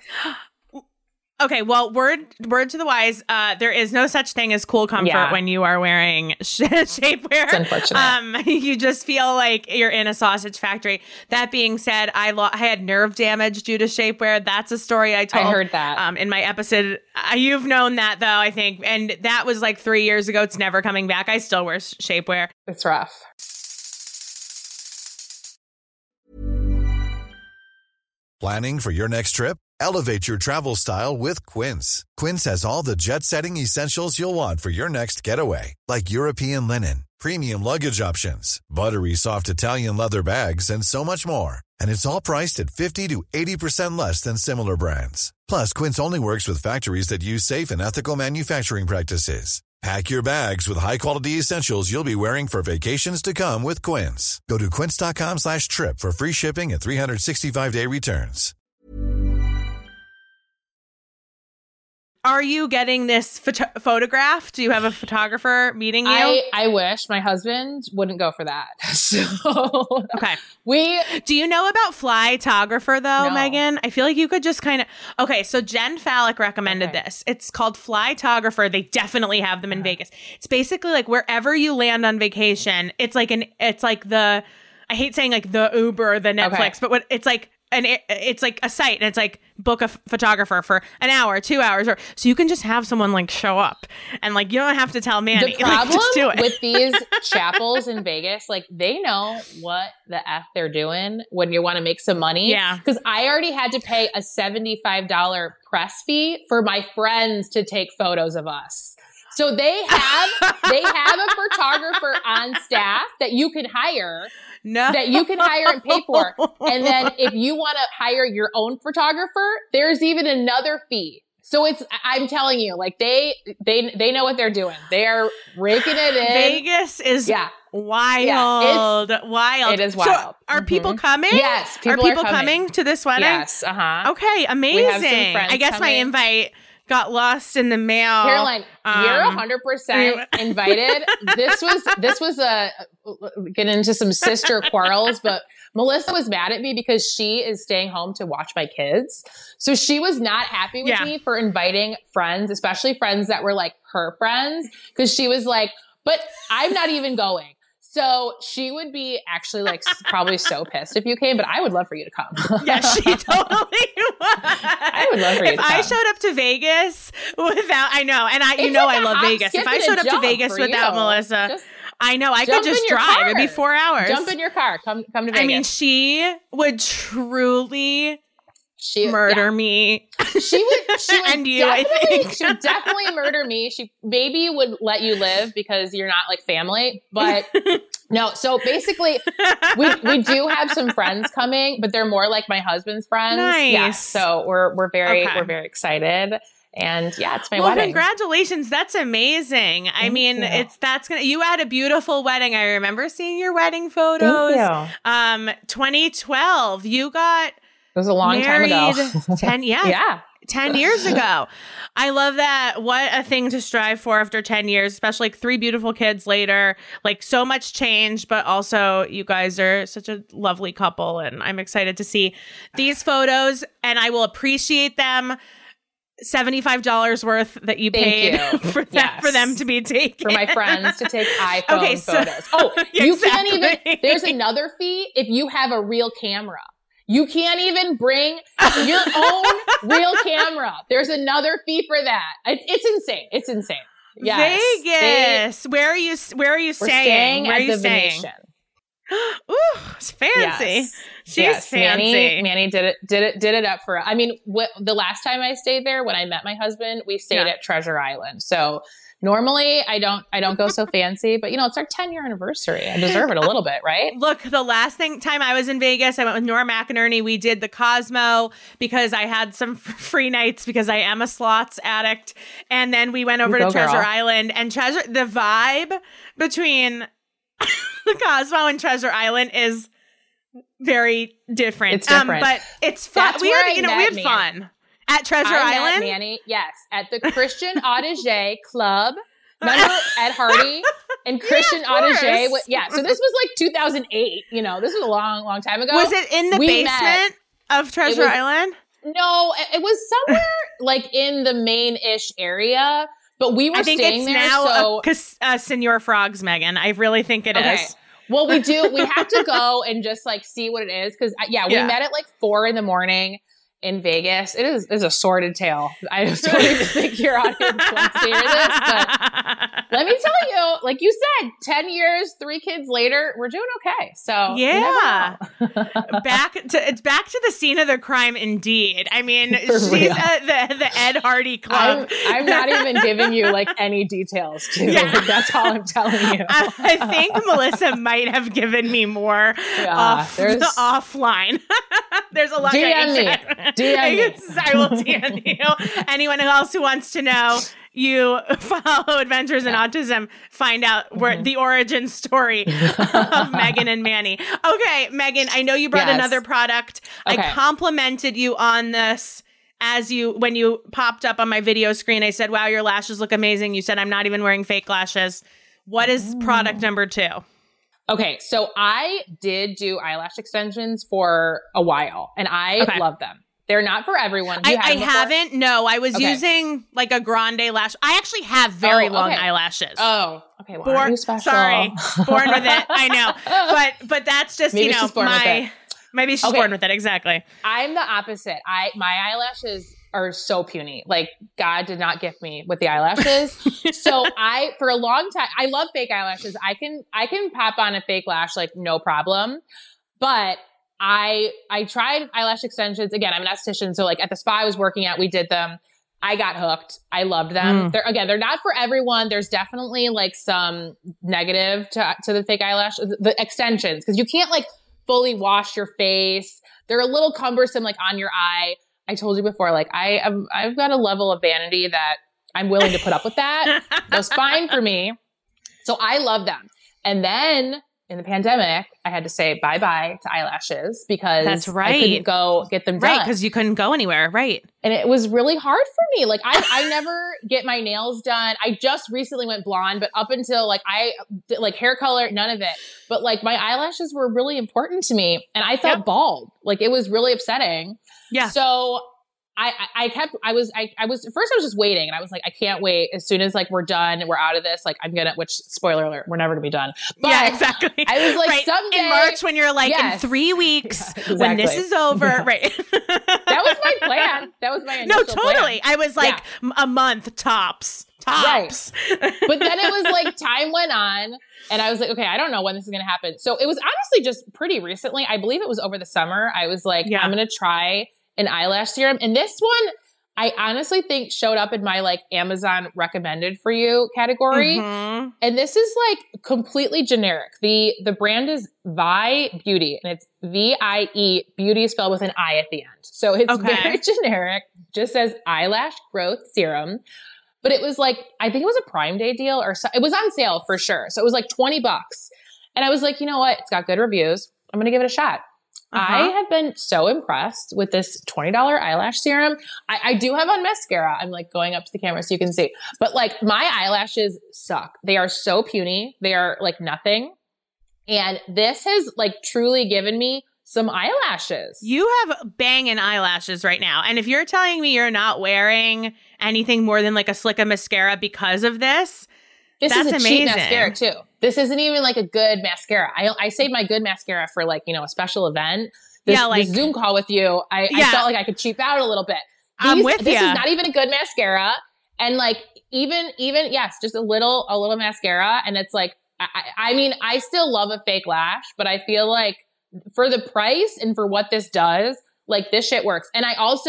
Okay, well, word to the wise, there is no such thing as cool comfort when you are wearing shapewear. It's unfortunate. You just feel like you're in a sausage factory. That being said, I had nerve damage due to shapewear. That's a story I told. I heard that. In my episode. You've known that, though, I think. And that was like 3 years ago. It's never coming back. I still wear shapewear. It's rough. Planning for your next trip? Elevate your travel style with Quince. Quince has all the jet-setting essentials you'll want for your next getaway, like European linen, premium luggage options, buttery soft Italian leather bags, and so much more. And it's all priced at 50 to 80% less than similar brands. Plus, Quince only works with factories that use safe and ethical manufacturing practices. Pack your bags with high-quality essentials you'll be wearing for vacations to come with Quince. Go to quince.com/trip for free shipping and 365-day returns. Are you getting this photographed? Do you have a photographer meeting you? I wish. My husband wouldn't go for that. So okay. Do you know about Flytographer though, No. Megan? I feel like you could just kind of. Okay, so Jen Fallick recommended this. It's called Flytographer. They definitely have them in Vegas. It's basically like wherever you land on vacation. It's like the. I hate saying like the Uber or the Netflix, but it's like. And it's like a site, and it's like book a photographer for an hour, 2 hours, or so you can just have someone like show up, and like you don't have to tell Manny. The problem just do it. with these chapels in Vegas, like they know what the F they're doing when you want to make some money. Yeah. Because I already had to pay a $75 press fee for my friends to take photos of us. So they have a photographer on staff that you can hire. No. That you can hire and pay for. And then if you want to hire your own photographer, there's even another fee. So I'm telling you, like they know what they're doing. They are raking it in. Vegas is wild. Yeah, wild. It is wild. So are people coming? Yes. Are people coming to this wedding? Yes. Uh-huh. Okay. Amazing. We have some friends I guess my coming. invite got lost in the mail. Caroline, you're 100% invited. This was get into some sister quarrels, but Melissa was mad at me because she is staying home to watch my kids. So she was not happy with me for inviting friends, especially friends that were like her friends, because she was like, but I'm not even going. So she would be actually like probably so pissed if you came, but I would love for you to come. Yeah, she totally would. I would love for you to come. If I showed up to Vegas without, I know, and I love Vegas. If I showed up to Vegas without Melissa, I know I could just drive. It'd be 4 hours. Jump in your car. Come to Vegas. I mean, she would truly murder me. She would and you, I think. She would definitely murder me. She maybe would let you live because you're not like family, but no. So basically, we do have some friends coming, but they're more like my husband's friends. Nice. Yeah. So we're very excited. And it's my wedding. Congratulations. That's amazing. I mean, you had a beautiful wedding. I remember seeing your wedding photos. Thank you. 2012, you got it was a long married time ago. 10 years ago. I love that. What a thing to strive for after 10 years, especially like 3 beautiful kids later, like so much change, but also you guys are such a lovely couple. And I'm excited to see these photos, and I will appreciate them. $75 worth that you paid for them to be taken. For my friends to take iPhone photos. Oh, you can't even, there's another fee if you have a real camera. You can't even bring your own real camera. There's another fee for that. It's insane. It's insane. Yes. Vegas. Where are you staying? Where are you staying? Venetian. Ooh, it's fancy. Yes. She's fancy. Manny did it up for. I mean, the last time I stayed there, when I met my husband, we stayed at Treasure Island. So normally I don't go so fancy, but it's our 10-year anniversary. I deserve it a little bit, right? Look, the last time I was in Vegas, I went with Nora McInerney. We did the Cosmo because I had some free nights because I am a slots addict, and then we went over to Treasure Island, and the vibe between the Cosmo and Treasure Island is very different. It's different. But it's fun. We had fun. At Treasure Island? Manny, yes. At the Christian Audigier Club. Remember Ed Hardy and Christian Audigier? So this was like 2008. This was a long, long time ago. Was it in the basement of Treasure Island? No, it was somewhere like in the main-ish area. But we were staying there. I think it's now Senor Frogs, Megan. I really think it is. Well, we have to go and just like see what it is. Because we met at like 4 a.m. in Vegas. It is a sordid tale. I don't even think your audience wants to hear this, but let me tell you, like you said, 10 years, 3 kids later, we're doing okay. So back to the scene of the crime. Indeed. I mean, she's at the Ed Hardy Club. I'm not even giving you like any details too. Like, that's all I'm telling you. I think Melissa might have given me more offline. There's a lot. DM me. I will DM you. Anyone else who wants to know, you follow Adventures in Autism, find out where the origin story of Megan and Manny. Okay, Megan, I know you brought another product. I complimented you on this when you popped up on my video screen, I said, wow, your lashes look amazing. You said, I'm not even wearing fake lashes. What is product number 2? Okay, so I did do eyelash extensions for a while, and I love them. They're not for everyone. I haven't. No, I was using like a grande lash. I actually have very long eyelashes. Oh, okay. Well, aren't you special? Sorry, born with it. I know, but that's just maybe she's born with it. Maybe she's born with it. Exactly. I'm the opposite. My eyelashes are so puny. Like God did not gift me with the eyelashes. So for a long time, I love fake eyelashes. I can pop on a fake lash like no problem, but I tried eyelash extensions. Again, I'm an esthetician. So like at the spa I was working at, we did them. I got hooked. I loved them. They're not for everyone. There's definitely like some negative to the fake eyelash, the extensions, because you can't like fully wash your face. They're a little cumbersome, like on your eye. I told you before, like I've got a level of vanity that I'm willing to put up with that. That was fine for me. So I love them. And then in the pandemic, I had to say bye-bye to eyelashes because that's right. I couldn't go get them done. Right, because you couldn't go anywhere. Right. And it was really hard for me. Like I never get my nails done. I just recently went blonde, but up until like hair color, none of it. But like my eyelashes were really important to me and I felt bald. Like it was really upsetting. Yeah. So I was just waiting and I was like, I can't wait. As soon as like we're done and we're out of this, like which spoiler alert, we're never gonna be done. But yeah, exactly. I was like, someday in March when you're like in 3 weeks when this is over. Yeah. Right. That was my plan. That was my initial totally. plan. I was like a month tops. Right. But then it was like time went on and I was like, okay, I don't know when this is going to happen. So it was honestly just pretty recently. I believe it was over the summer. I was like, I'm going to try an eyelash serum. And this one, I honestly think showed up in my like Amazon recommended for you category. Mm-hmm. And this is like completely generic. The brand is Vi Beauty and it's VIE Beauty spelled with an I at the end. So it's very generic, just says eyelash growth serum. But it was like, I think it was a Prime Day deal or so. It was on sale for sure. So it was like $20. And I was like, you know what? It's got good reviews. I'm going to give it a shot. I have been so impressed with this $20 eyelash serum. I do have on mascara. I'm like going up to the camera so you can see. But like my eyelashes suck. They are so puny. They are like nothing. And this has like truly given me some eyelashes. You have banging eyelashes right now. And if you're telling me you're not wearing anything more than like a slick of mascara because of this, that's is a amazing. Cheap mascara too. This isn't even like a good mascara. I saved my good mascara for like, a special event. This Zoom call with you, I felt like I could cheap out a little bit. I'm with you. This is not even a good mascara. And like, even yes, just a little mascara. And it's like, I mean, I still love a fake lash, but I feel like for the price and for what this does, like this shit works. And I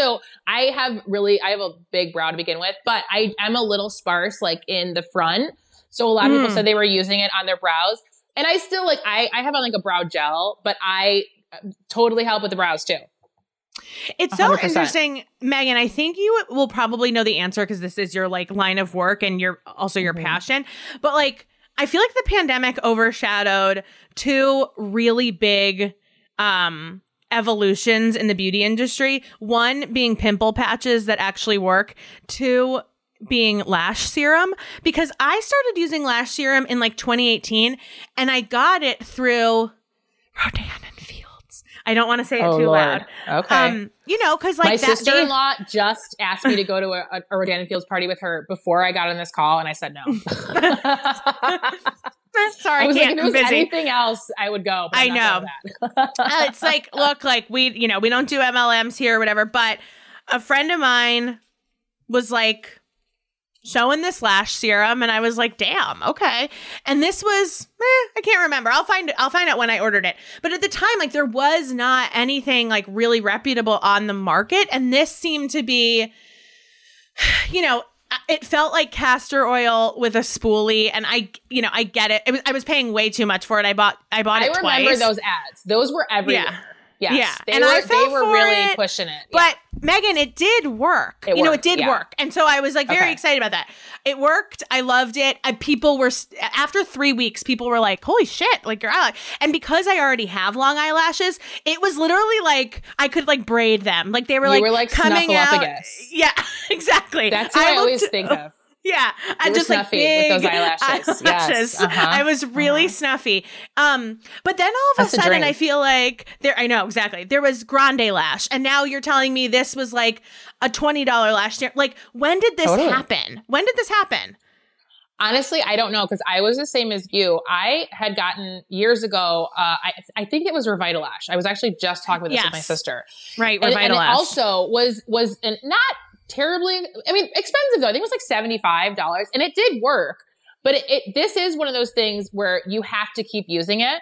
have a big brow to begin with, but I am a little sparse like in the front. So a lot of people said they were using it on their brows. And I still like, I have on like a brow gel, but I totally help with the brows too. It's so 100%. Interesting, Megan. I think you will probably know the answer because this is your like line of work and your passion. But like, I feel like the pandemic overshadowed 2 really big evolutions in the beauty industry. 1 being pimple patches that actually work. 2 being lash serum, because I started using lash serum in like 2018 and I got it through Rodan and Fields. I don't want to say it too loud. Okay. Because like my sister-in-law just asked me to go to a Rodan and Fields party with her before I got on this call and I said no. Sorry, I was can't. Like, if there was anything else, I would go. But I know. It's like, look, like we don't do MLMs here or whatever, but a friend of mine was like showing this lash serum and I was like, damn, okay. And this was, I can't remember. I'll find out when I ordered it. But at the time, like there was not anything like really reputable on the market. And this seemed to be, it felt like castor oil with a spoolie. And I get it. I was paying way too much for it. I bought it twice. I remember those ads. Those were everywhere. Yes. Yeah. They were really pushing it. But Megan, it did work. It did work. And so I was like very excited about that. It worked. I loved it. People were, after 3 weeks, people were like, holy shit, like your eyelash. And because I already have long eyelashes, it was literally like, I could like braid them. Like they were like coming out. Yeah, exactly. That's what I always think of. Yeah, I just like big with those eyelashes. Yes. I was really snuffy. But then all of a sudden, I feel like I know exactly. There was Grande Lash, and now you're telling me this was like a $20 lash. Like, when did this happen? When did this happen? Honestly, I don't know, because I was the same as you. I had gotten years ago, I think it was Revitalash. I was actually just talking about this with my sister. Right, Revitalash. And it also was not terribly, I mean, expensive though. I think it was like $75, and it did work. But this is one of those things where you have to keep using it.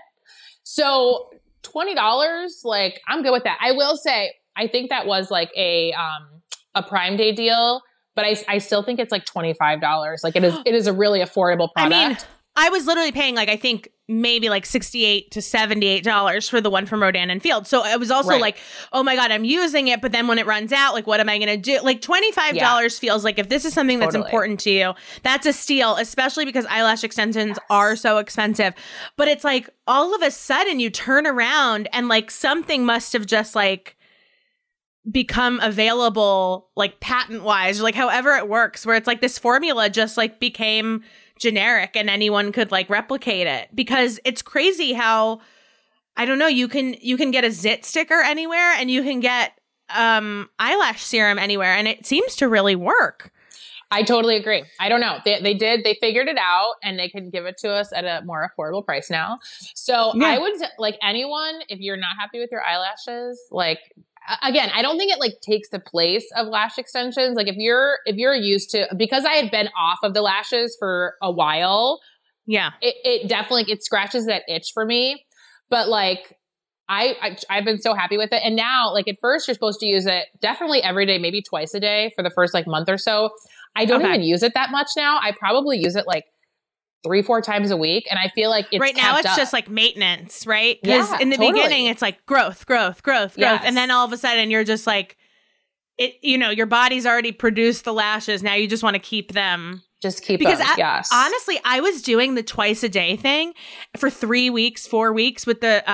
So $20, like, I'm good with that. I will say, I think that was like a Prime Day deal, but I still think it's like $25. Like, it is a really affordable product. I mean, I was literally paying like, I think maybe like $68 to $78 for the one from Rodan and Field. So I was also like, oh my God, I'm using it. But then when it runs out, like, what am I going to do? Like $25 feels like, if this is something that's important to you, that's a steal, especially because eyelash extensions are so expensive. But it's like, all of a sudden you turn around and like something must have just like become available, like patent wise, or like however it works, where it's like this formula just like became generic and anyone could like replicate it. Because it's crazy how, I don't know, you can get a zit sticker anywhere, and you can get eyelash serum anywhere, and it seems to really work. I totally agree. I don't know. They figured it out, and they can give it to us at a more affordable price now. So I would like, anyone, if you're not happy with your eyelashes, like, again, I don't think it like takes the place of lash extensions. Like, if you're used to, because I had been off of the lashes for a while, it definitely, it scratches that itch for me. But like, I've been so happy with it. And now, like, at first you're supposed to use it definitely every day, maybe twice a day for the first like month or so. I don't even use it that much now. I probably use it like 3-4 times a week. And I feel like it's right now, it's just like maintenance, right? Because in the beginning, it's like growth. Yes. And then all of a sudden you're just like, your body's already produced the lashes. Now you just want to keep them. Just keep them. Yes. Honestly, I was doing the twice a day thing for 3 weeks, 4 weeks with the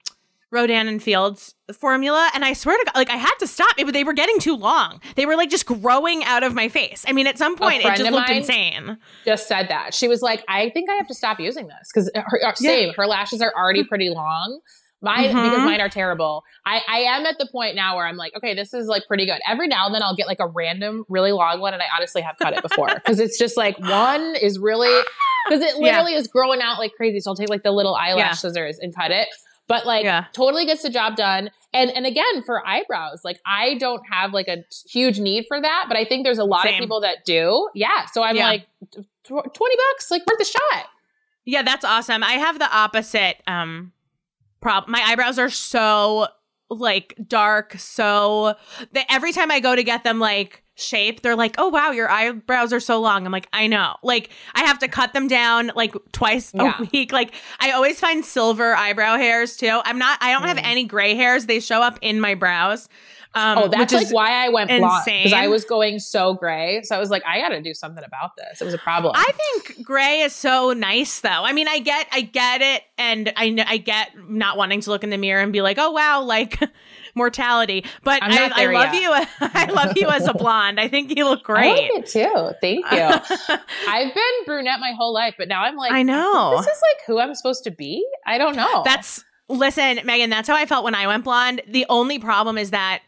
Rodan and Fields formula. And I swear to God, like, I had to stop. They were getting too long. They were like just growing out of my face. I mean, at some point it just looked insane. Just said that. She was like, I think I have to stop using this, because her lashes are already pretty long. Because mine are terrible. I am at the point now where I'm like, okay, this is like pretty good. Every now and then I'll get like a random really long one, and I honestly have cut it before, because it's just like, one is really, because it literally is growing out like crazy. So I'll take like the little eyelash scissors and cut it. But like, totally gets the job done. And again, for eyebrows, like, I don't have like a huge need for that, but I think there's a lot of people that do. Yeah. So I'm like, $20, like, worth a shot. Yeah, that's awesome. I have the opposite problem. My eyebrows are so like dark. So every time I go to get them like shape, they're like, oh wow, your eyebrows are so long. I'm like, I know. Like, I have to cut them down like twice a week. Like, I always find silver eyebrow hairs too. I don't have any gray hairs. They show up in my brows. That's like why I went blonde, because I was going so gray. So I was like, I got to do something about this. It was a problem. I think gray is so nice, though. I mean, I get it, and I get not wanting to look in the mirror and be like, oh wow, like mortality. But I love you. I love you as a blonde. I think you look great. I like it too. Thank you. I've been brunette my whole life, but now I'm like, I know, this is like who I'm supposed to be. I don't know. Listen, Megan, that's how I felt when I went blonde. The only problem is that,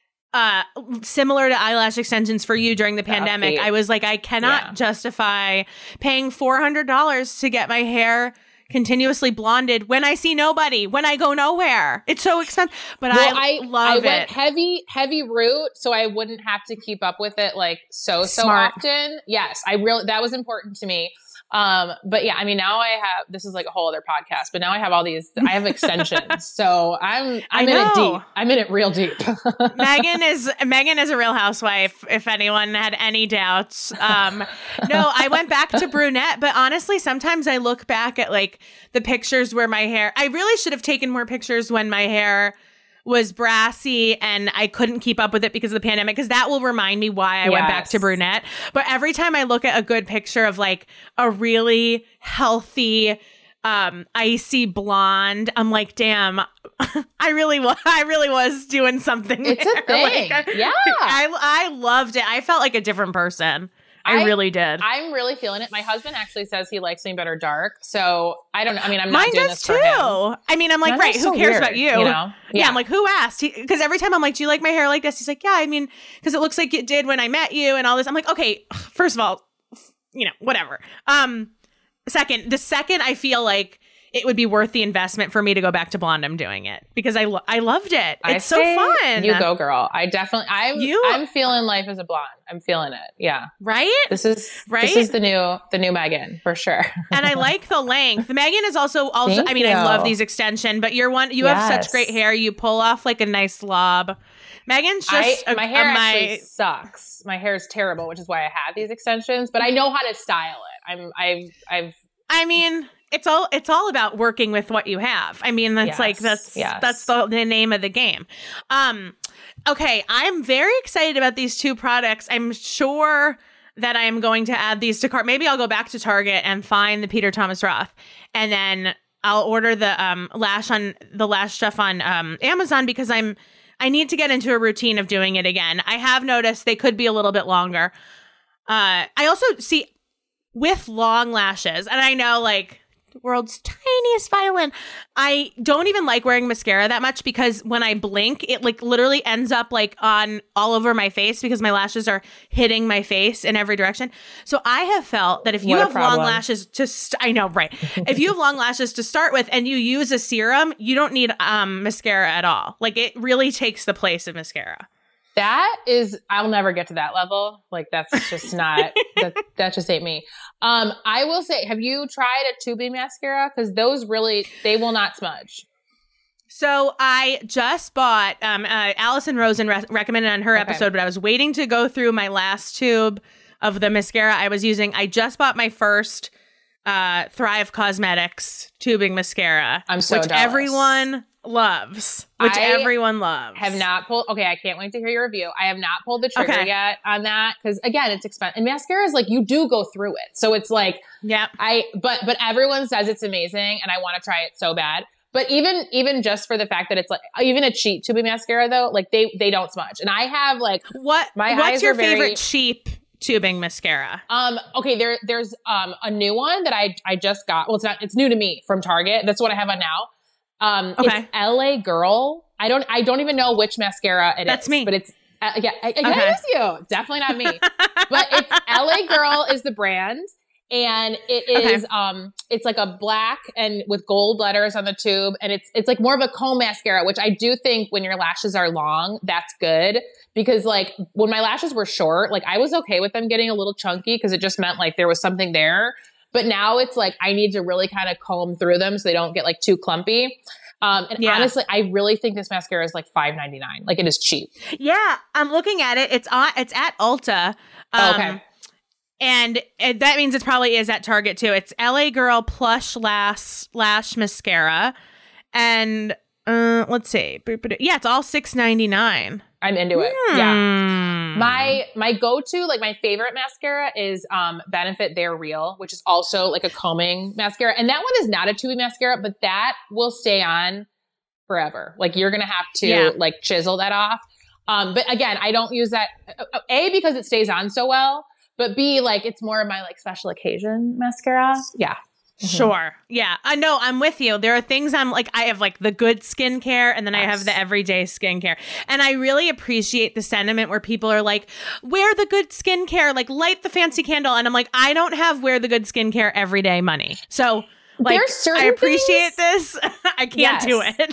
similar to eyelash extensions for you during the pandemic, I was like, I cannot justify paying $400 to get my hair continuously blonded when I see nobody, when I go nowhere. It's so expensive, but I love it. I went heavy root, so I wouldn't have to keep up with it like so often. Yes, that was important to me. But yeah, I mean, now this is like a whole other podcast, but now I have all these, I have extensions. So I'm in it deep. I'm in it real deep. Megan is a Real Housewife, if anyone had any doubts. No, I went back to brunette, but honestly, sometimes I look back at like the pictures where my hair, I really should have taken more pictures when my hair was brassy and I couldn't keep up with it because of the pandemic, because that will remind me why I went back to brunette. But every time I look at a good picture of like a really healthy, icy blonde, I'm like, damn, I really was doing something. It's there. a thing. Like, yeah. I loved it. I felt like a different person. I really did. I'm really feeling it. My husband actually says he likes me better dark. So I don't know. I mean, I'm Mine not doing does this too. for him. I mean, I'm like, Mine right, is who so cares weird, about you? you know? Yeah, I'm like, who asked? Because every time I'm like, do you like my hair like this? He's like, yeah, I mean, because it looks like it did when I met you and all this. I'm like, okay, first of all, whatever. The second I feel like it would be worth the investment for me to go back to blonde, I'm doing it because I loved it. It's so fun. You go, girl. I'm feeling life as a blonde. I'm feeling it. Yeah. Right? This is the new Megan for sure. And I like the length. Megan is also I mean, I love these extension, but you have such great hair. You pull off like a nice lob. Megan's just my hair actually sucks. My hair is terrible, which is why I have these extensions, but I know how to style it. I mean, it's all about working with what you have. I mean, that's that's the name of the game. Okay, I'm very excited about these two products. I'm sure that I am going to add these to cart. Maybe I'll go back to Target and find the Peter Thomas Roth, and then I'll order the lash stuff on Amazon because I need to get into a routine of doing it again. I have noticed they could be a little bit longer. I also see with long lashes, and I know like world's tiniest violin, I don't even like wearing mascara that much because when I blink, it like literally ends up like on all over my face because my lashes are hitting my face in every direction. So I have felt that if you have long lashes I know, right? If you have long lashes to start with and you use a serum, you don't need mascara at all. Like it really takes the place of mascara. I'll never get to that level. Like that's just not, that just ain't me. I will say, have you tried a tubing mascara? Because those really, they will not smudge. So I just bought, Allison Rosen recommended on her episode, but I was waiting to go through my last tube of the mascara I was using. I just bought my first Thrive Cosmetics tubing mascara. I'm so jealous. Everyone loves. Have not pulled. Okay, I can't wait to hear your review. I have not pulled the trigger yet on that because again, it's expensive. And mascara is like you do go through it, so it's like But everyone says it's amazing, and I want to try it so bad. But even just for the fact that it's like even a cheap tubing mascara though, like they don't smudge. And I have like what's your favorite cheap tubing mascara? Okay, there's a new one that I just got. Well, it's new to me from Target. That's what I have on now. It's LA Girl. I don't even know which mascara it is. That's me. But it's it is you. Definitely not me. But it's LA Girl is the brand. And it is it's like a black and with gold letters on the tube, and it's like more of a comb mascara, which I do think when your lashes are long, that's good. Because like when my lashes were short, like I was okay with them getting a little chunky because it just meant like there was something there. But now it's like I need to really kind of comb through them so they don't get like too clumpy. Honestly, I really think this mascara is like $5.99. Like it is cheap. Yeah, I'm looking at it. It's at Ulta. Okay. And that means it probably is at Target too. It's LA Girl Plush Lash Mascara. And let's see. Yeah, it's all $6.99. I'm into it. Yeah. My go-to, like my favorite mascara is Benefit They're Real, which is also like a combing mascara. And that one is not a tubing mascara, but that will stay on forever. Like you're going to have to like chisel that off. But again, I don't use that, A, because it stays on so well, but B, like it's more of my like special occasion mascara. Yeah. Sure. Yeah. No, I'm with you. There are things I'm like, I have like the good skincare and then I have the everyday skincare. And I really appreciate the sentiment where people are like, wear the good skincare, like light the fancy candle. And I'm like, I don't have wear the good skincare everyday money. So like, I appreciate this. I can't do it.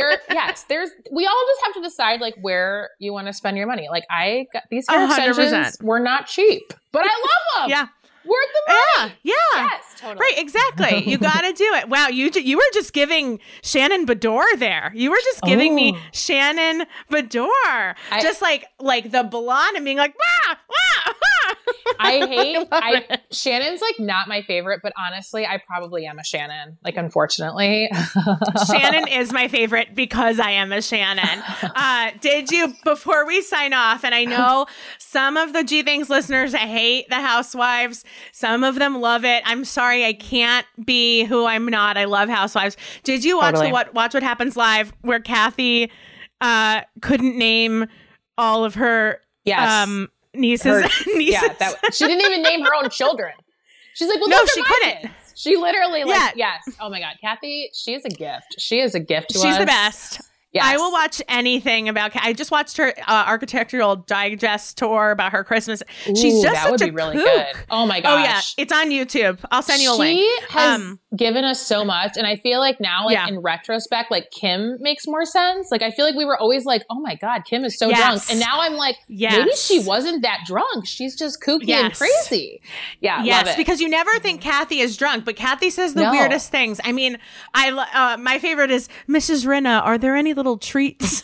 We all just have to decide like where you want to spend your money. Like I got these hair 100%. Extensions were not cheap, but I love them. Yeah. Worth the money. Yeah. Yes, totally. Right, exactly. You got to do it. Wow, you were just giving Shannon Beador there. You were just giving me Shannon Beador. Just like the blonde and being like, wah, wah, wah. Shannon's like not my favorite, but honestly, I probably am a Shannon. Like, unfortunately. Shannon is my favorite because I am a Shannon. Did you, before we sign off, and I know some of the G Things listeners hate the Housewives. Some of them love it. I'm sorry, I can't be who I'm not. I love Housewives. Did you watch Watch What Happens Live where Kathy couldn't name all of her nieces? Yeah, she didn't even name her own children. She's like, well, no, those she are my couldn't. kids. She literally yes. Oh my God, Kathy, she is a gift. She is a gift to us. She's the best. Yes. I will watch anything about. I just watched her architectural digest tour about her Christmas. She's just that such would a be really kook. good. Oh my gosh! Oh yeah, it's on YouTube. I'll send you a link. She has given us so much, and I feel like now, like in retrospect, like Kim makes more sense. Like I feel like we were always like, oh my God, Kim is so drunk, and now I'm like, maybe she wasn't that drunk. She's just kooky and crazy. Yeah, love it. Because you never think Kathy is drunk, but Kathy says the weirdest things. I mean, my favorite is Mrs. Rinna. Are there any little treats?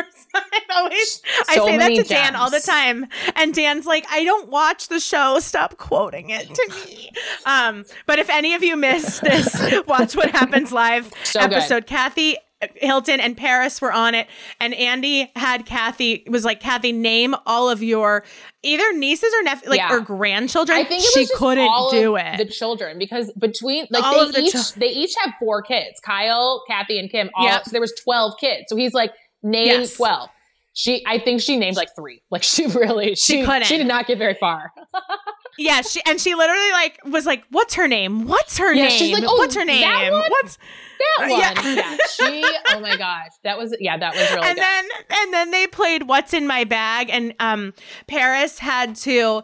I say that to Dan all the time, and Dan's like, I don't watch the show, stop quoting it to me. But if any of you missed this Watch What Happens Live episode, good. Kathy Hilton and Paris were on it, and Andy had Kathy was like, Kathy, name all of your either nieces or nephews, or grandchildren. I think it was she couldn't do it. The children, because between like they each have 4 kids: Kyle, Kathy, and Kim. So there was 12 kids. So he's like, name 12. I think she named like 3. Like she couldn't. She did not get very far. Yeah, she literally like was like, "What's her name? What's her name? She's like, what's her name? That one? What's that one?" Yeah. Oh my gosh, that was really good. And then they played "What's in My Bag," and Paris had to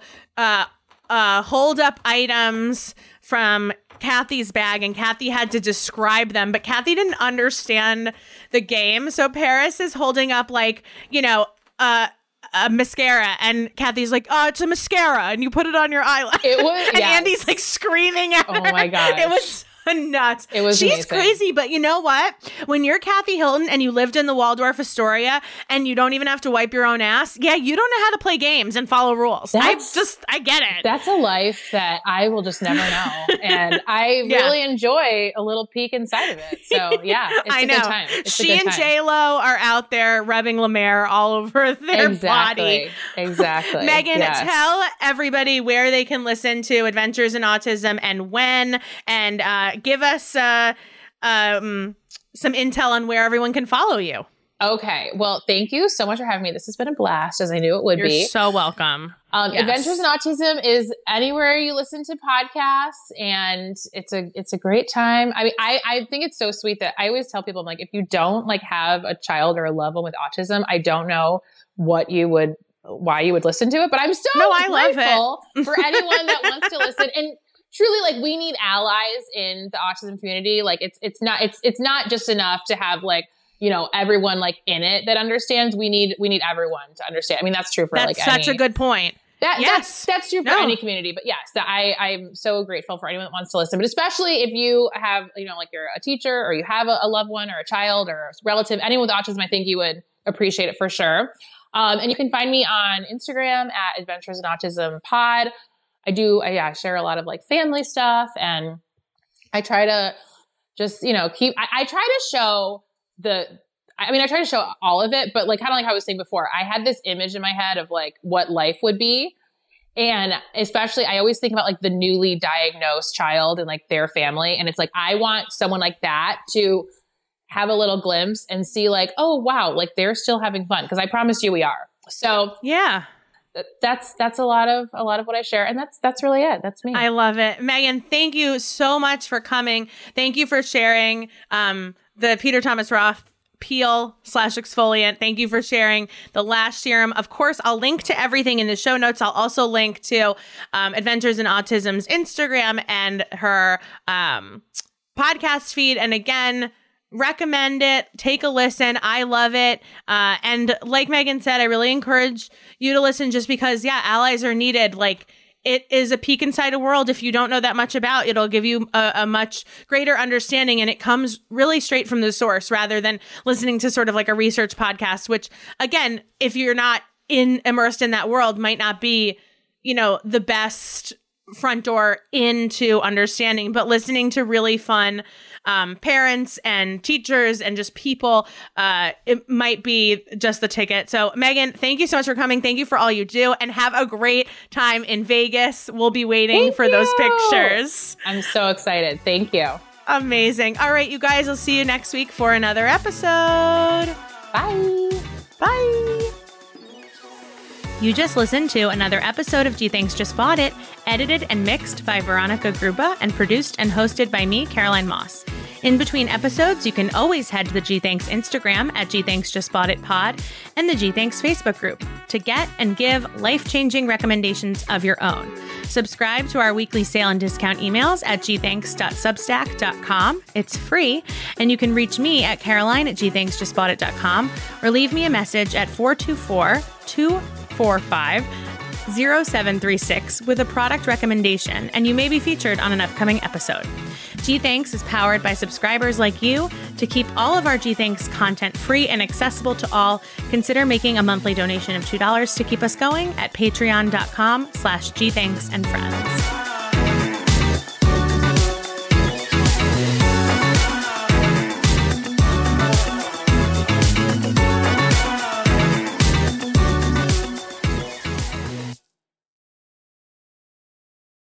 hold up items from Kathy's bag, and Kathy had to describe them, but Kathy didn't understand the game. So Paris is holding up like, a mascara, and Kathy's like, "Oh, it's a mascara," and you put it on your eyelash. It was, and Andy's like screaming at her. Oh my gosh. It was nuts. It was She's amazing. crazy, but you know what? When you're Kathy Hilton and you lived in the Waldorf Astoria and you don't even have to wipe your own ass, you don't know how to play games and follow rules. I get it. That's a life that I will just never know. And I really enjoy a little peek inside of it. So yeah, it's a good time. She and J-Lo are out there rubbing La Mer all over their body. Exactly. Megan, tell everybody where they can listen to Adventures in Autism and when, and give us some intel on where everyone can follow you. Okay. Well, thank you so much for having me. This has been a blast, as I knew it would be. You're so welcome. Adventures in Autism is anywhere you listen to podcasts, and it's a great time. I mean, I think it's so sweet that I always tell people, I'm like, if you don't like have a child or a loved one with autism, I don't know why you would listen to it, but I'm so grateful for anyone that wants to listen. And truly, like, we need allies in the autism community. Like, it's not just enough to have like, everyone like in it that understands. We need everyone to understand. I mean, that's true for that's such a good point. That's true for any community. But yes, I'm so grateful for anyone that wants to listen. But especially if you have, like you're a teacher or you have a loved one or a child or a relative, anyone with autism, I think you would appreciate it for sure. And you can find me on Instagram at Adventures in Autism Pod. I share a lot of like family stuff, and I try to just, I try to show I try to show all of it, but like, kind of like how I was saying before, I had this image in my head of like what life would be. And especially, I always think about like the newly diagnosed child and like their family. And it's like, I want someone like that to have a little glimpse and see like, oh, wow, like they're still having fun. Cause I promise you we are. So yeah. That's a lot of what I share. And that's really it. That's me. I love it. Megan, thank you so much for coming. Thank you for sharing the Peter Thomas Roth peel/exfoliant. Thank you for sharing the Lash Serum. Of course, I'll link to everything in the show notes. I'll also link to Adventures in Autism's Instagram and her podcast feed. And again, recommend it. Take a listen. I love it. And like Megan said, I really encourage you to listen just because, allies are needed. Like, it is a peek inside a world. If you don't know that much about, it'll give you a much greater understanding. And it comes really straight from the source rather than listening to sort of like a research podcast, which again, if you're not immersed in that world, might not be the best front door into understanding, but listening to really fun parents and teachers and just people, it might be just the ticket. So Megan, thank you so much for coming. Thank you for all you do, and have a great time in Vegas. We'll be waiting for those pictures. I'm so excited. Thank you. Amazing. All right, you guys, we'll see you next week for another episode. Bye. Bye. You just listened to another episode of G Thanks Just Bought It, edited and mixed by Veronica Gruba and produced and hosted by me, Caroline Moss. In between episodes, you can always head to the G Thanks Instagram at G Thanks Just Bought It Pod and the G Thanks Facebook group to get and give life-changing recommendations of your own. Subscribe to our weekly sale and discount emails at gthanks.substack.com. It's free, and you can reach me at caroline@gthanksjustboughtit.com or leave me a message at 424-245-0736 with a product recommendation, and you may be featured on an upcoming episode. G Thanks is powered by subscribers like you. To keep all of our G Thanks content free and accessible to all, consider making a monthly donation of $2 to keep us going at patreon.com/gthanksandfriends.